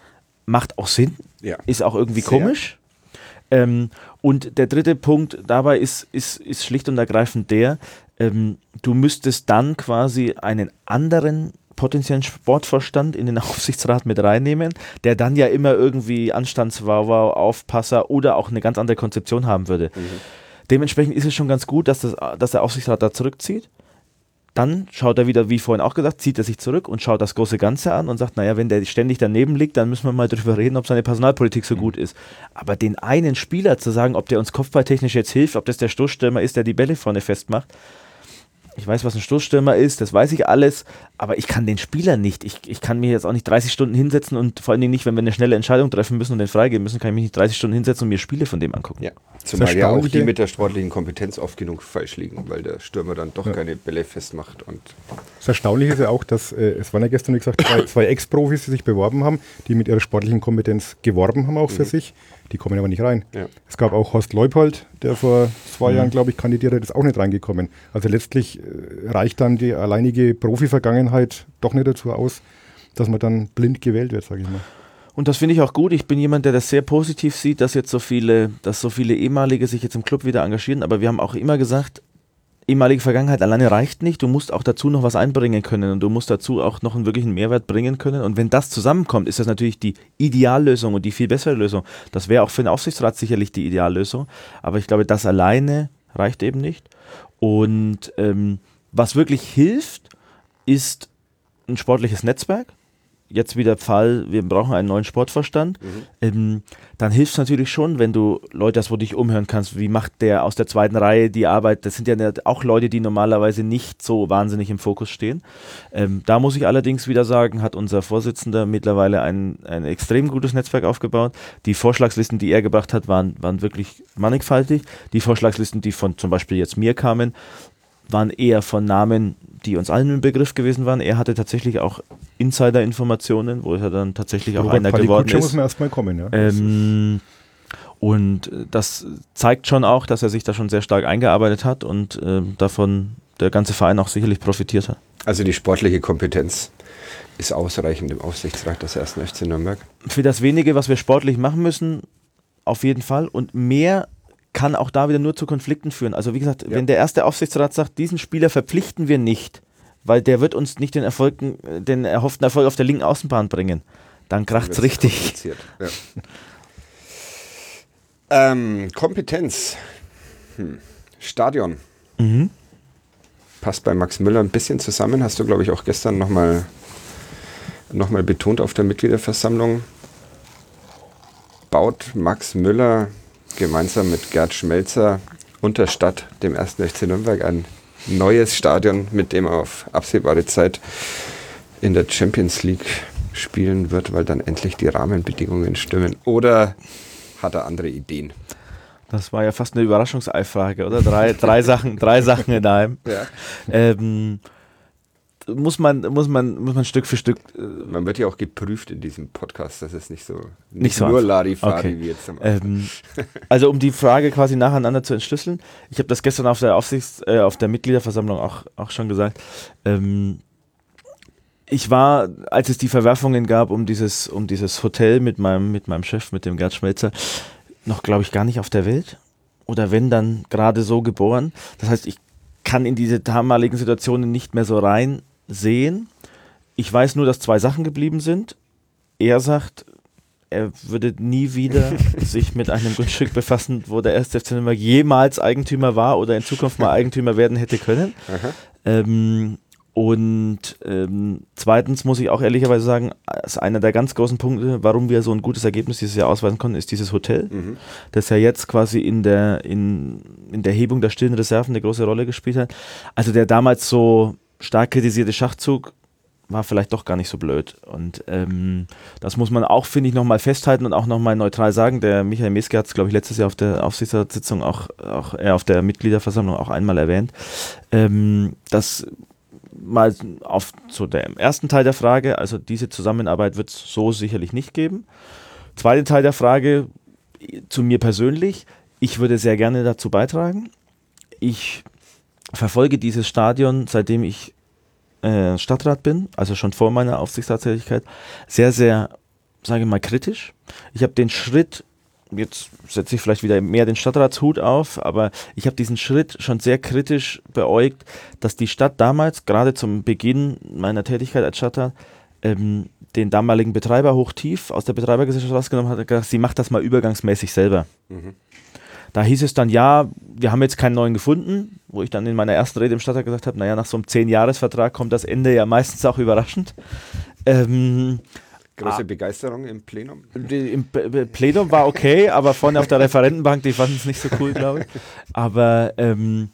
Macht auch Sinn, ja. Ist auch irgendwie Sehr. komisch. Ähm, und der dritte Punkt dabei ist, ist, ist schlicht und ergreifend der, ähm, du müsstest dann quasi einen anderen potenziellen Sportvorstand in den Aufsichtsrat mit reinnehmen, der dann ja immer irgendwie Anstandswauwau, Aufpasser oder auch eine ganz andere Konzeption haben würde. Mhm. Dementsprechend ist es schon ganz gut, dass, das, dass der Aufsichtsrat da zurückzieht. Dann schaut er wieder, wie vorhin auch gesagt, zieht er sich zurück und schaut das große Ganze an und sagt, naja, wenn der ständig daneben liegt, dann müssen wir mal drüber reden, ob seine Personalpolitik so mhm. gut ist. Aber den einen Spieler zu sagen, ob der uns kopfballtechnisch jetzt hilft, ob das der Stoßstürmer ist, der die Bälle vorne festmacht, ich weiß, was ein Stoßstürmer ist, das weiß ich alles, aber ich kann den Spieler nicht. Ich, ich kann mir jetzt auch nicht dreißig Stunden hinsetzen und vor allen Dingen nicht, wenn wir eine schnelle Entscheidung treffen müssen und den freigeben müssen, kann ich mich nicht dreißig Stunden hinsetzen und mir Spiele von dem angucken. Ja, zumal ja auch die mit der sportlichen Kompetenz oft genug falsch liegen, weil der Stürmer dann doch ja. keine Bälle festmacht. Und das Erstaunliche ist ja auch, dass, äh, es waren ja gestern, wie gesagt, zwei, zwei Ex-Profis, die sich beworben haben, die mit ihrer sportlichen Kompetenz geworben haben auch für mhm. sich. Die kommen aber nicht rein. Ja. Es gab auch Horst Leupold, der vor zwei mhm. Jahren, glaube ich, kandidiert hat, ist auch nicht reingekommen. Also letztlich äh, reicht dann die alleinige Profi-Vergangenheit doch nicht dazu aus, dass man dann blind gewählt wird, sage ich mal. Und das finde ich auch gut. Ich bin jemand, der das sehr positiv sieht, dass jetzt so viele, dass so viele ehemalige sich jetzt im Club wieder engagieren. Aber wir haben auch immer gesagt, ehemalige Vergangenheit alleine reicht nicht. Du musst auch dazu noch was einbringen können und du musst dazu auch noch einen wirklichen Mehrwert bringen können. Und wenn das zusammenkommt, ist das natürlich die Ideallösung und die viel bessere Lösung. Das wäre auch für den Aufsichtsrat sicherlich die Ideallösung. Aber ich glaube, das alleine reicht eben nicht. Und ähm, was wirklich hilft, ist ein sportliches Netzwerk. Jetzt wieder Fall, wir brauchen einen neuen Sportvorstand. Mhm. Ähm, dann hilft es natürlich schon, wenn du Leute hast, wo du dich umhören kannst, wie macht der aus der zweiten Reihe die Arbeit. Das sind ja auch Leute, die normalerweise nicht so wahnsinnig im Fokus stehen. Ähm, da muss ich allerdings wieder sagen, hat unser Vorsitzender mittlerweile ein, ein extrem gutes Netzwerk aufgebaut. Die Vorschlagslisten, die er gebracht hat, waren, waren wirklich mannigfaltig. Die Vorschlagslisten, die von zum Beispiel jetzt mir kamen, waren eher von Namen, die uns allen im Begriff gewesen waren. Er hatte tatsächlich auch Insider-Informationen, wo er dann tatsächlich auch einer geworden ist. muss man erstmal kommen, ja. Ähm, und das zeigt schon auch, dass er sich da schon sehr stark eingearbeitet hat und äh, davon der ganze Verein auch sicherlich profitiert hat. Also die sportliche Kompetenz ist ausreichend im Aufsichtsrat des ersten F C Nürnberg. Für das wenige, was wir sportlich machen müssen, auf jeden Fall. Und mehr kann auch da wieder nur zu Konflikten führen. Also wie gesagt, ja. wenn der erste Aufsichtsrat sagt, diesen Spieler verpflichten wir nicht, weil der wird uns nicht den Erfolg, den erhofften Erfolg auf der linken Außenbahn bringen, dann kracht es richtig. Ja. ähm, Kompetenz. Hm. Stadion. Mhm. Passt bei Max Müller ein bisschen zusammen. Hast du, glaube ich, auch gestern nochmal noch mal betont auf der Mitgliederversammlung. Baut Max Müller gemeinsam mit Gerd Schmelzer und der Stadt, dem ersten F C Nürnberg, ein neues Stadion, mit dem er auf absehbare Zeit in der Champions League spielen wird, weil dann endlich die Rahmenbedingungen stimmen. Oder hat er andere Ideen? Das war ja fast eine Überraschungseifrage, oder? Drei, drei, Sachen, drei Sachen in einem. Ja. Ähm, muss man, muss man, muss man Stück für Stück. Äh man wird ja auch geprüft in diesem Podcast, das ist nicht so, nicht, nicht so nur Larifari okay. wie jetzt am Anfang. Ähm, also um die Frage quasi nacheinander zu entschlüsseln, ich habe das gestern auf der Aufsichts-, äh, auf der Mitgliederversammlung auch, auch schon gesagt. Ähm, ich war, als es die Verwerfungen gab um dieses, um dieses Hotel mit meinem, mit meinem Chef, mit dem Gerd Schmelzer, noch, glaube ich, gar nicht auf der Welt. Oder wenn, dann gerade so geboren. Das heißt, ich kann in diese damaligen Situationen nicht mehr so rein sehen. Ich weiß nur, dass zwei Sachen geblieben sind. er sagt, er würde nie wieder sich mit einem Grundstück befassen, wo der erste F C Nürnberg jemals Eigentümer war oder in Zukunft mal Eigentümer werden hätte können. Ähm, und ähm, zweitens muss ich auch ehrlicherweise sagen, ist einer der ganz großen Punkte, warum wir so ein gutes Ergebnis dieses Jahr ausweisen konnten, ist dieses Hotel, mhm. das ja jetzt quasi in der, in, in der Hebung der stillen Reserven eine große Rolle gespielt hat. Also der damals so stark kritisierte Schachzug war vielleicht doch gar nicht so blöd. Und ähm, das muss man auch, finde ich, nochmal festhalten und auch nochmal neutral sagen. Der Michael Meske hat es, glaube ich, letztes Jahr auf der Aufsichtsratssitzung, auch, auch äh, auf der Mitgliederversammlung auch einmal erwähnt, ähm, dass mal auf zu dem ersten Teil der Frage, also diese Zusammenarbeit wird es so sicherlich nicht geben. Zweiter Teil der Frage, zu mir persönlich, ich würde sehr gerne dazu beitragen. Ich verfolge dieses Stadion, seitdem ich äh, Stadtrat bin, also schon vor meiner Aufsichtsratstätigkeit, sehr, sehr, sage ich mal, kritisch. Ich habe den Schritt, jetzt setze ich vielleicht wieder mehr den Stadtratshut auf, aber ich habe diesen Schritt schon sehr kritisch beäugt, dass die Stadt damals, gerade zum Beginn meiner Tätigkeit als Stadtrat, ähm, den damaligen Betreiber Hochtief aus der Betreibergesellschaft rausgenommen hat und gesagt, sie macht das mal übergangsmäßig selber. Mhm. Da hieß es dann, ja, wir haben jetzt keinen neuen gefunden, wo ich dann in meiner ersten Rede im Stadtrat gesagt habe, naja, nach so einem zehn-Jahres-Vertrag kommt das Ende ja meistens auch überraschend. Ähm, Große ah, Begeisterung im Plenum? Die, Im P- Plenum war okay, aber vorne auf der Referentenbank, die fanden es nicht so cool, glaube ich. Aber ähm,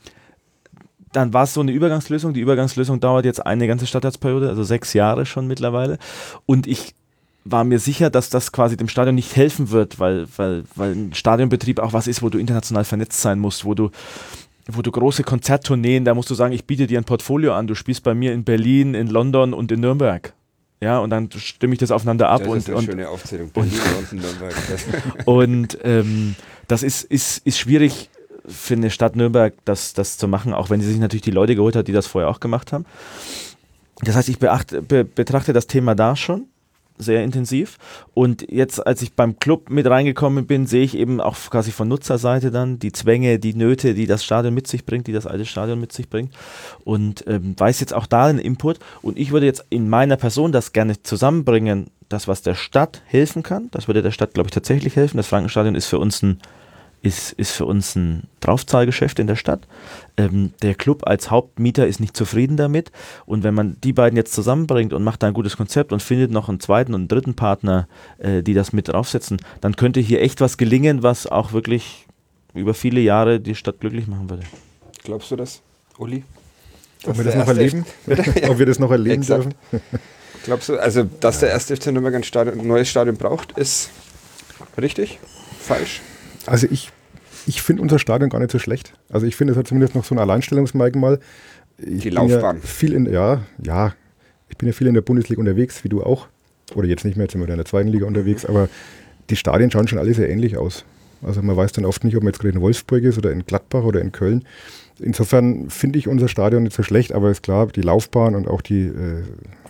dann war es so eine Übergangslösung. Die Übergangslösung dauert jetzt eine ganze Stadtratsperiode, also sechs Jahre schon mittlerweile. Und ich war mir sicher, dass das quasi dem Stadion nicht helfen wird, weil, weil, weil ein Stadionbetrieb auch was ist, wo du international vernetzt sein musst, wo du, wo du große Konzerttourneen, da musst du sagen, ich biete dir ein Portfolio an, du spielst bei mir in Berlin, in London und in Nürnberg. Ja, und dann stimme ich das aufeinander ab. Das und, ist eine und, schöne Aufzählung. Berlin und, und Nürnberg. und ähm, das ist, ist, ist schwierig für eine Stadt Nürnberg, das, das zu machen, auch wenn sie sich natürlich die Leute geholt hat, die das vorher auch gemacht haben. Das heißt, ich beachte, be, betrachte das Thema da schon sehr intensiv. Und jetzt, als ich beim Club mit reingekommen bin, sehe ich eben auch quasi von Nutzerseite dann die Zwänge, die Nöte, die das Stadion mit sich bringt, die das alte Stadion mit sich bringt. Und ähm, weiß jetzt auch da einen Input. Und ich würde jetzt in meiner Person das gerne zusammenbringen, das, was der Stadt helfen kann. Das würde der Stadt, glaube ich, tatsächlich helfen. Das Frankenstadion ist für uns ein Ist, ist für uns ein Draufzahlgeschäft in der Stadt. Ähm, der Club als Hauptmieter ist nicht zufrieden damit. Und wenn man die beiden jetzt zusammenbringt und macht da ein gutes Konzept und findet noch einen zweiten und einen dritten Partner, äh, die das mit draufsetzen, dann könnte hier echt was gelingen, was auch wirklich über viele Jahre die Stadt glücklich machen würde. Glaubst du das, Uli? Ob wir das noch erleben? Ob wir das noch erleben dürfen? Glaubst du, also dass der erste F C Nürnberg ein, Stadion, ein neues Stadion braucht, ist richtig? Falsch? Also ich, ich finde unser Stadion gar nicht so schlecht. Also ich finde, es hat zumindest noch so ein Alleinstellungsmerkmal. Ich Die Laufbahn. Ja viel in, ja, ja, ich bin ja viel in der Bundesliga unterwegs, wie du auch. Oder jetzt nicht mehr, jetzt sind wir in der zweiten Liga unterwegs, aber die Stadien schauen schon alle sehr ähnlich aus. Also man weiß dann oft nicht, ob man jetzt gerade in Wolfsburg ist oder in Gladbach oder in Köln. Insofern finde ich unser Stadion nicht so schlecht, aber ist klar, die Laufbahn und auch die äh,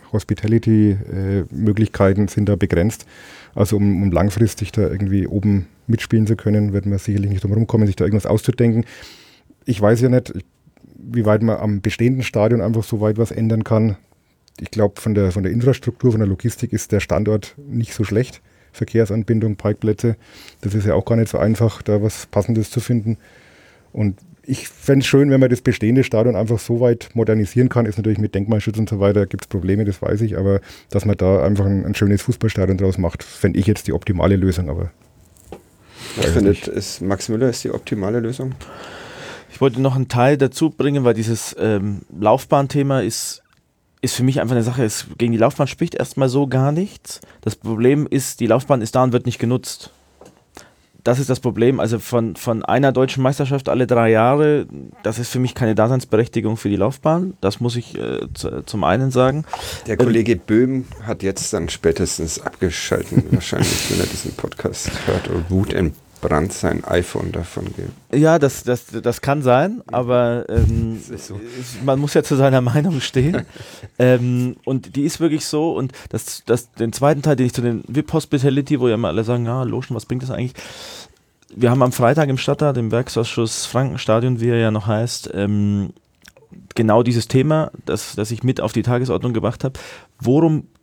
Hospitality-Möglichkeiten äh, sind da begrenzt. Also um, um langfristig da irgendwie oben mitspielen zu können, wird man sicherlich nicht drum rumkommen, sich da irgendwas auszudenken. Ich weiß ja nicht, wie weit man am bestehenden Stadion einfach so weit was ändern kann. Ich glaube, von der, von der Infrastruktur, von der Logistik ist der Standort nicht so schlecht. Verkehrsanbindung, Parkplätze, das ist ja auch gar nicht so einfach, da was Passendes zu finden. Und ich fände es schön, wenn man das bestehende Stadion einfach so weit modernisieren kann. Ist natürlich mit Denkmalschutz und so weiter, gibt es Probleme, das weiß ich, aber dass man da einfach ein, ein schönes Fußballstadion draus macht, fände ich jetzt die optimale Lösung. Aber was findet ist Max Müller ist die optimale Lösung? Ich wollte noch einen Teil dazu bringen, weil dieses ähm, Laufbahnthema ist, ist für mich einfach eine Sache, es, gegen die Laufbahn spricht erstmal so gar nichts. Das Problem ist, die Laufbahn ist da und wird nicht genutzt. Das ist das Problem, also von, von einer deutschen Meisterschaft alle drei Jahre, das ist für mich keine Daseinsberechtigung für die Laufbahn, das muss ich äh, z- zum einen sagen. Der Kollege ähm, Böhm hat jetzt dann spätestens abgeschalten, wahrscheinlich, wenn er diesen Podcast hört, oder wutentbrannt sein iPhone davon geht. Ja, das, das, das kann sein, aber ähm, so. Man muss ja zu seiner Meinung stehen. ähm, und die ist wirklich so, und das, das, den zweiten Teil, den ich zu den V I P-Hospitality, wo ja immer alle sagen, ja, Logen, was bringt das eigentlich? Wir haben am Freitag im Stadtrat, im Werksausschuss Frankenstadion, wie er ja noch heißt, ähm, genau dieses Thema, das, das ich mit auf die Tagesordnung gebracht habe. Worum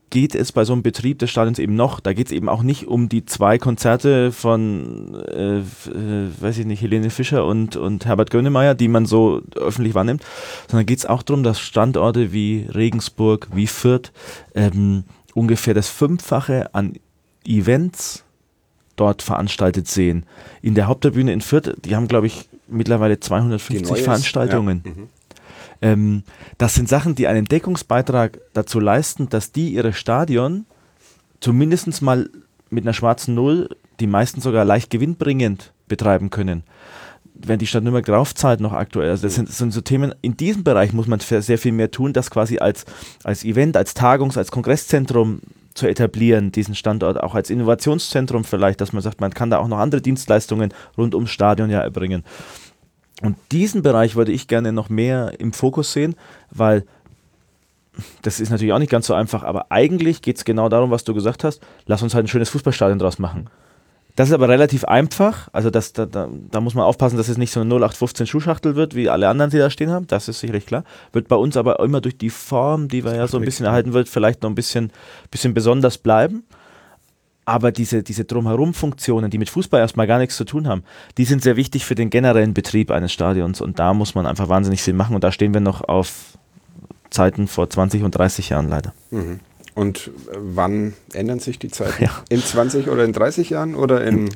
geht es bei so einem Betrieb des Stadions eben noch. Da geht es eben auch nicht um die zwei Konzerte von, äh, äh, weiß ich nicht, Helene Fischer und, und Herbert Grönemeyer, die man so öffentlich wahrnimmt, sondern geht es auch darum, dass Standorte wie Regensburg, wie Fürth ähm, ungefähr das Fünffache an Events dort veranstaltet sehen. In der Haupttribüne in Fürth, die haben, glaube ich, mittlerweile zweihundertfünfzig Veranstaltungen. Ja. Mhm. Ähm, das sind Sachen, die einen Deckungsbeitrag dazu leisten, dass die ihre Stadion zumindest mal mit einer schwarzen Null, die meisten sogar leicht gewinnbringend betreiben können. Wenn die Stadt Nürnberg draufzahlt noch aktuell, also das sind, das sind so Themen, in diesem Bereich muss man sehr viel mehr tun, das quasi als, als Event, als Tagungs-, als Kongresszentrum zu etablieren, diesen Standort auch als Innovationszentrum vielleicht, dass man sagt, man kann da auch noch andere Dienstleistungen rund ums Stadion ja erbringen. Und diesen Bereich würde ich gerne noch mehr im Fokus sehen, weil das ist natürlich auch nicht ganz so einfach, aber eigentlich geht es genau darum, was du gesagt hast, lass uns halt ein schönes Fußballstadion draus machen. Das ist aber relativ einfach, also das, da, da, da muss man aufpassen, dass es nicht so eine null acht fünfzehn Schuhschachtel wird, wie alle anderen, die da stehen haben, das ist sicherlich klar. Wird bei uns aber immer durch die Form, die wir ja so ein bisschen erhalten wird, vielleicht noch ein bisschen, bisschen besonders bleiben. Aber diese, diese Drumherum-Funktionen, die mit Fußball erstmal gar nichts zu tun haben, die sind sehr wichtig für den generellen Betrieb eines Stadions und da muss man einfach wahnsinnig viel machen und da stehen wir noch auf Zeiten vor zwanzig und dreißig Jahren leider. Mhm. Und wann ändern sich die Zeiten? Ja. In zwanzig oder in dreißig Jahren oder in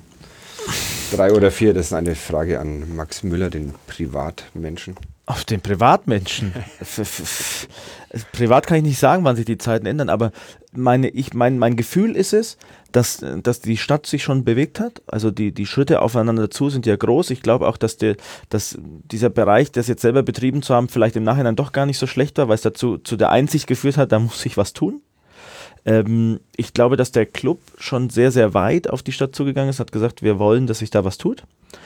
drei oder vier? Das ist eine Frage an Max Müller, den Privatmenschen. Auf den Privatmenschen? Privat kann ich nicht sagen, wann sich die Zeiten ändern, aber meine, ich, mein, mein Gefühl ist es, dass, dass die Stadt sich schon bewegt hat. Also die, die Schritte aufeinander zu sind ja groß. Ich glaube auch, dass, der, dass dieser Bereich, das jetzt selber betrieben zu haben, vielleicht im Nachhinein doch gar nicht so schlecht war, weil es dazu zu der Einsicht geführt hat, da muss sich was tun. Ähm, ich glaube, dass der Club schon sehr, sehr weit auf die Stadt zugegangen ist, hat gesagt, wir wollen, dass sich da was tut.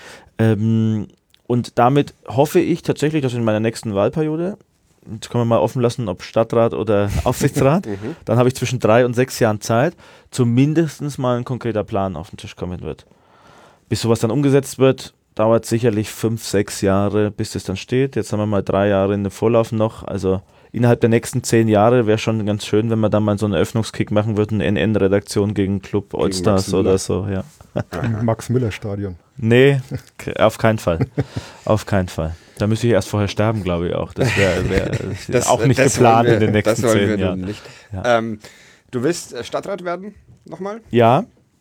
Ähm, und damit hoffe ich tatsächlich, dass in meiner nächsten Wahlperiode, jetzt können wir mal offen lassen, ob Stadtrat oder Aufsichtsrat, mhm. dann habe ich zwischen drei und sechs Jahren Zeit, zumindest mal ein konkreter Plan auf den Tisch kommen wird. Bis sowas dann umgesetzt wird, dauert sicherlich fünf, sechs Jahre, bis es dann steht. Jetzt haben wir mal drei Jahre in den Vorlauf noch, also innerhalb der nächsten zehn Jahre wäre schon ganz schön, wenn wir dann mal so einen Eröffnungskick machen würden, eine N N-Redaktion gegen Club Allstars oder so. Ja. Im Max-Müller-Stadion. Nee, auf keinen Fall. Auf keinen Fall. Da müsste ich erst vorher sterben, glaube ich auch. Das wäre wär, wär auch nicht geplant wir, in den nächsten das zehn Jahren. Nicht. Ja. Ähm, du willst Stadtrat werden? Nochmal? Ja,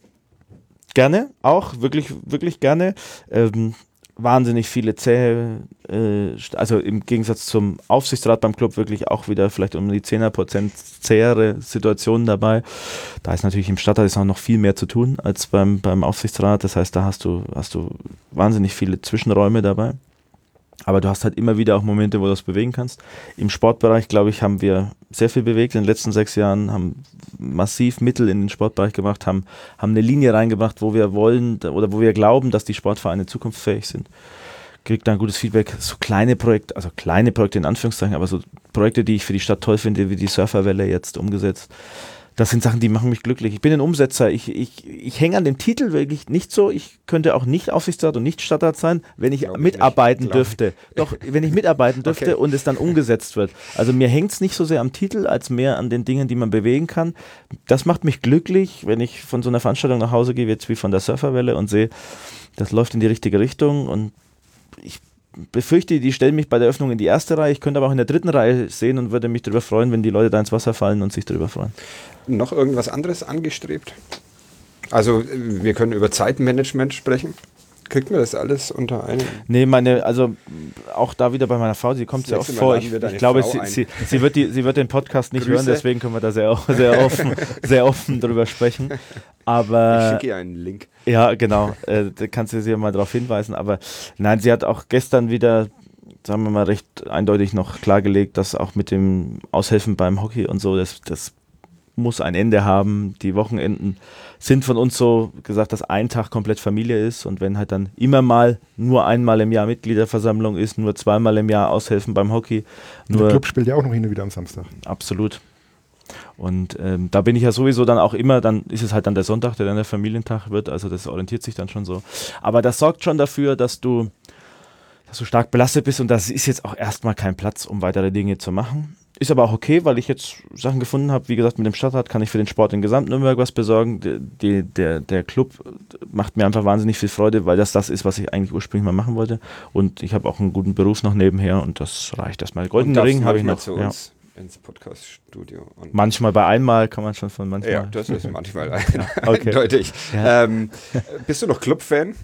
gerne. Auch wirklich, wirklich gerne. Ähm, wahnsinnig viele zähe, äh, also im Gegensatz zum Aufsichtsrat beim Club wirklich auch wieder vielleicht um die zehn Prozent zähere Situationen dabei. Da ist natürlich im Stadtrat ist auch noch viel mehr zu tun als beim, beim Aufsichtsrat. Das heißt, da hast du, hast du wahnsinnig viele Zwischenräume dabei. Aber du hast halt immer wieder auch Momente, wo du das bewegen kannst. Im Sportbereich, glaube ich, haben wir sehr viel bewegt in den letzten sechs Jahren, haben massiv Mittel in den Sportbereich gemacht, haben, haben eine Linie reingebracht, wo wir wollen oder wo wir glauben, dass die Sportvereine zukunftsfähig sind. Kriegt da ein gutes Feedback. So kleine Projekte, also kleine Projekte in Anführungszeichen, aber so Projekte, die ich für die Stadt toll finde, wie die Surferwelle jetzt umgesetzt. Das sind Sachen, die machen mich glücklich. Ich bin ein Umsetzer. Ich, ich, ich hänge an dem Titel wirklich nicht so. Ich könnte auch nicht Aufsichtsrat und nicht Stadtrat sein, wenn ich Glaub mitarbeiten ich dürfte. Doch, wenn ich mitarbeiten dürfte okay. und es dann umgesetzt wird. Also mir hängt es nicht so sehr am Titel, als mehr an den Dingen, die man bewegen kann. Das macht mich glücklich, wenn ich von so einer Veranstaltung nach Hause gehe, jetzt wie von der Surferwelle und sehe, das läuft in die richtige Richtung und ich befürchte, die stellen mich bei der Öffnung in die erste Reihe. Ich könnte aber auch in der dritten Reihe sehen und würde mich darüber freuen, wenn die Leute da ins Wasser fallen und sich darüber freuen. Noch irgendwas anderes angestrebt? Also wir können über Zeitmanagement sprechen. Kriegt man das alles unter einen? Nee, meine, also auch da wieder bei meiner Frau, sie kommt sehr oft vor. Ich, ich glaube, sie, sie, sie, wird die, sie wird den Podcast nicht Grüße. hören, deswegen können wir da sehr, sehr, offen, sehr offen drüber sprechen. Aber, ich schicke ihr einen Link. Ja, genau, äh, da kannst du sie ja mal darauf hinweisen. Aber nein, sie hat auch gestern wieder, sagen wir mal, recht eindeutig noch klargelegt, dass auch mit dem Aushelfen beim Hockey und so, das, das muss ein Ende haben. Die Wochenenden sind von uns so gesagt, dass ein Tag komplett Familie ist und wenn halt dann immer mal nur einmal im Jahr Mitgliederversammlung ist, nur zweimal im Jahr Aushelfen beim Hockey. Nur der Club spielt ja auch noch hin und wieder am Samstag. Absolut. Und ähm, da bin ich ja sowieso dann auch immer, dann ist es halt dann der Sonntag, der dann der Familientag wird, also das orientiert sich dann schon so. Aber das sorgt schon dafür, dass du, dass du stark belastet bist und das ist jetzt auch erstmal kein Platz, um weitere Dinge zu machen. Ist aber auch okay, weil ich jetzt Sachen gefunden habe. Wie gesagt, mit dem Stadtrat kann ich für den Sport in Gesamt-Nürnberg was besorgen. Die, die, der, der Club macht mir einfach wahnsinnig viel Freude, weil das das ist, was ich eigentlich ursprünglich mal machen wollte. Und ich habe auch einen guten Beruf noch nebenher und das reicht erstmal. Goldenen Ring habe ich noch. Zu uns ja. ins Podcast-Studio. Und manchmal bei einmal kann man schon von manchmal. Ja, das ist manchmal ja, okay. eindeutig. Ja. Ähm, bist du noch Club-Fan?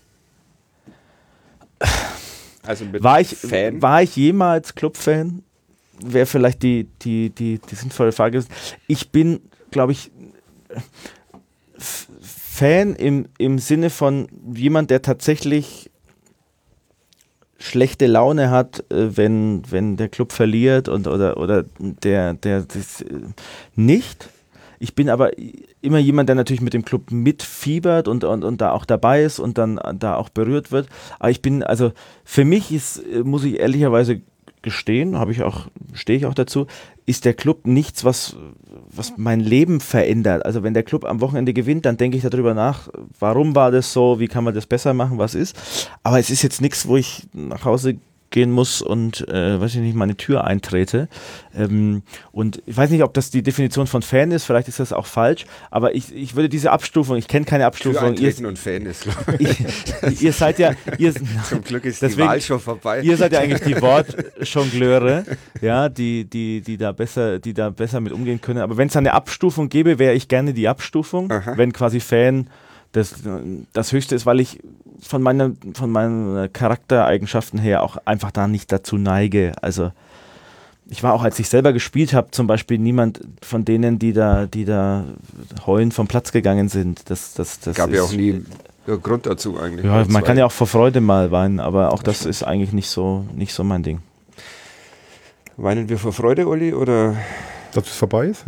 Also mit war ich, Fan? War ich jemals Club-Fan? Wäre vielleicht die, die, die, die sinnvolle Frage. Ich bin, glaube ich, F- Fan im, im Sinne von jemand, der tatsächlich schlechte Laune hat, äh, wenn, wenn der Club verliert und, oder, oder der, der das, äh, nicht. Ich bin aber immer jemand, der natürlich mit dem Club mitfiebert und, und, und da auch dabei ist und dann da auch berührt wird. Aber ich bin, also für mich ist, muss ich ehrlicherweise gestehen, habe ich auch, stehe ich auch dazu, ist der Club nichts, was, was mein Leben verändert. Also wenn der Club am Wochenende gewinnt, dann denke ich darüber nach, warum war das so, wie kann man das besser machen, was ist. Aber es ist jetzt nichts, wo ich nach Hause gehen muss und, äh, weiß ich nicht, meine Tür eintrete. Ähm, und ich weiß nicht, ob das die Definition von Fan ist, vielleicht ist das auch falsch, aber ich, ich würde diese Abstufung, ich kenne keine Abstufung. Tür eintreten ihr, und Fan ist, glaube ich. ich ihr seid ja, ihr, zum Glück ist deswegen, die Wahl schon vorbei. Ihr seid ja eigentlich die Wortjongleure, ja, die, die, die, da besser, die da besser mit umgehen können. Aber wenn es eine Abstufung gäbe, wäre ich gerne die Abstufung, Aha. wenn quasi Fan das, das Höchste ist, weil ich von meinen, von meinen Charaktereigenschaften her auch einfach da nicht dazu neige. Also ich war auch, als ich selber gespielt habe, zum Beispiel niemand von denen, die da, die da heulend vom Platz gegangen sind. Das, das, das gab ist, ja auch nie Grund dazu eigentlich. Ja, man kann ja auch vor Freude mal weinen, aber auch das, das ist eigentlich nicht so, nicht so mein Ding. Weinen wir vor Freude, Uli, oder? Dass es vorbei ist?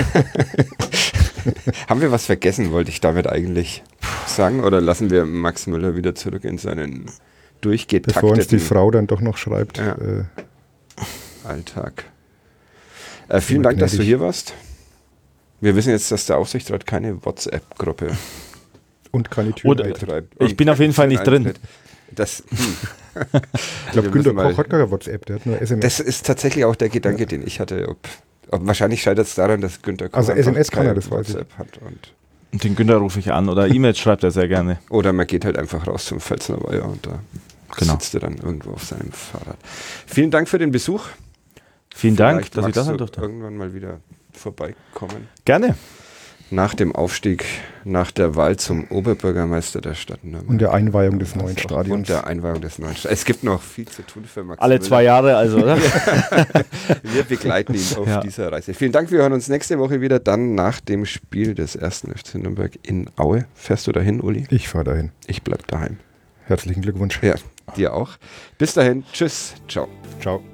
Haben wir was vergessen, wollte ich damit eigentlich sagen? Oder lassen wir Max Müller wieder zurück in seinen durchgetakteten... Bevor uns die Frau dann doch noch schreibt. Ja. Äh, Alltag. Äh, vielen Dank, dass du hier warst. Wir wissen jetzt, dass der Aufsichtsrat keine WhatsApp-Gruppe und keine Türen eintreibt. Ich bin auf jeden Fall nicht drin. Das, hm. Ich glaube, Günter Koch hat gar keine WhatsApp, der hat nur S M S. Das ist tatsächlich auch der Gedanke, ja. den ich hatte. Ob, ob wahrscheinlich scheitert es daran, dass Günter Koch also S M S kann er, das WhatsApp hat. Und Und den Günter rufe ich an oder E-Mails schreibt er sehr gerne. Oder man geht halt einfach raus zum Pfälzner Weiher und da genau. sitzt er dann irgendwo auf seinem Fahrrad. Vielen Dank für den Besuch. Vielen Dank, Vielleicht dass ich da sein durfte. durfte. Irgendwann mal wieder vorbeikommen. Gerne. Nach dem Aufstieg, nach der Wahl zum Oberbürgermeister der Stadt Nürnberg. Und der Einweihung des neuen Stadions. Und der Einweihung des neuen Stadions. Es gibt noch viel zu tun für Max Alle Müller. zwei Jahre also, oder? Wir begleiten ihn auf ja. dieser Reise. Vielen Dank, wir hören uns nächste Woche wieder, dann nach dem Spiel des ersten F C Nürnberg in Aue. Fährst du dahin, Uli? Ich fahre dahin. Ich bleib daheim. Herzlichen Glückwunsch. Ja, dir auch. Bis dahin, tschüss, ciao. Ciao.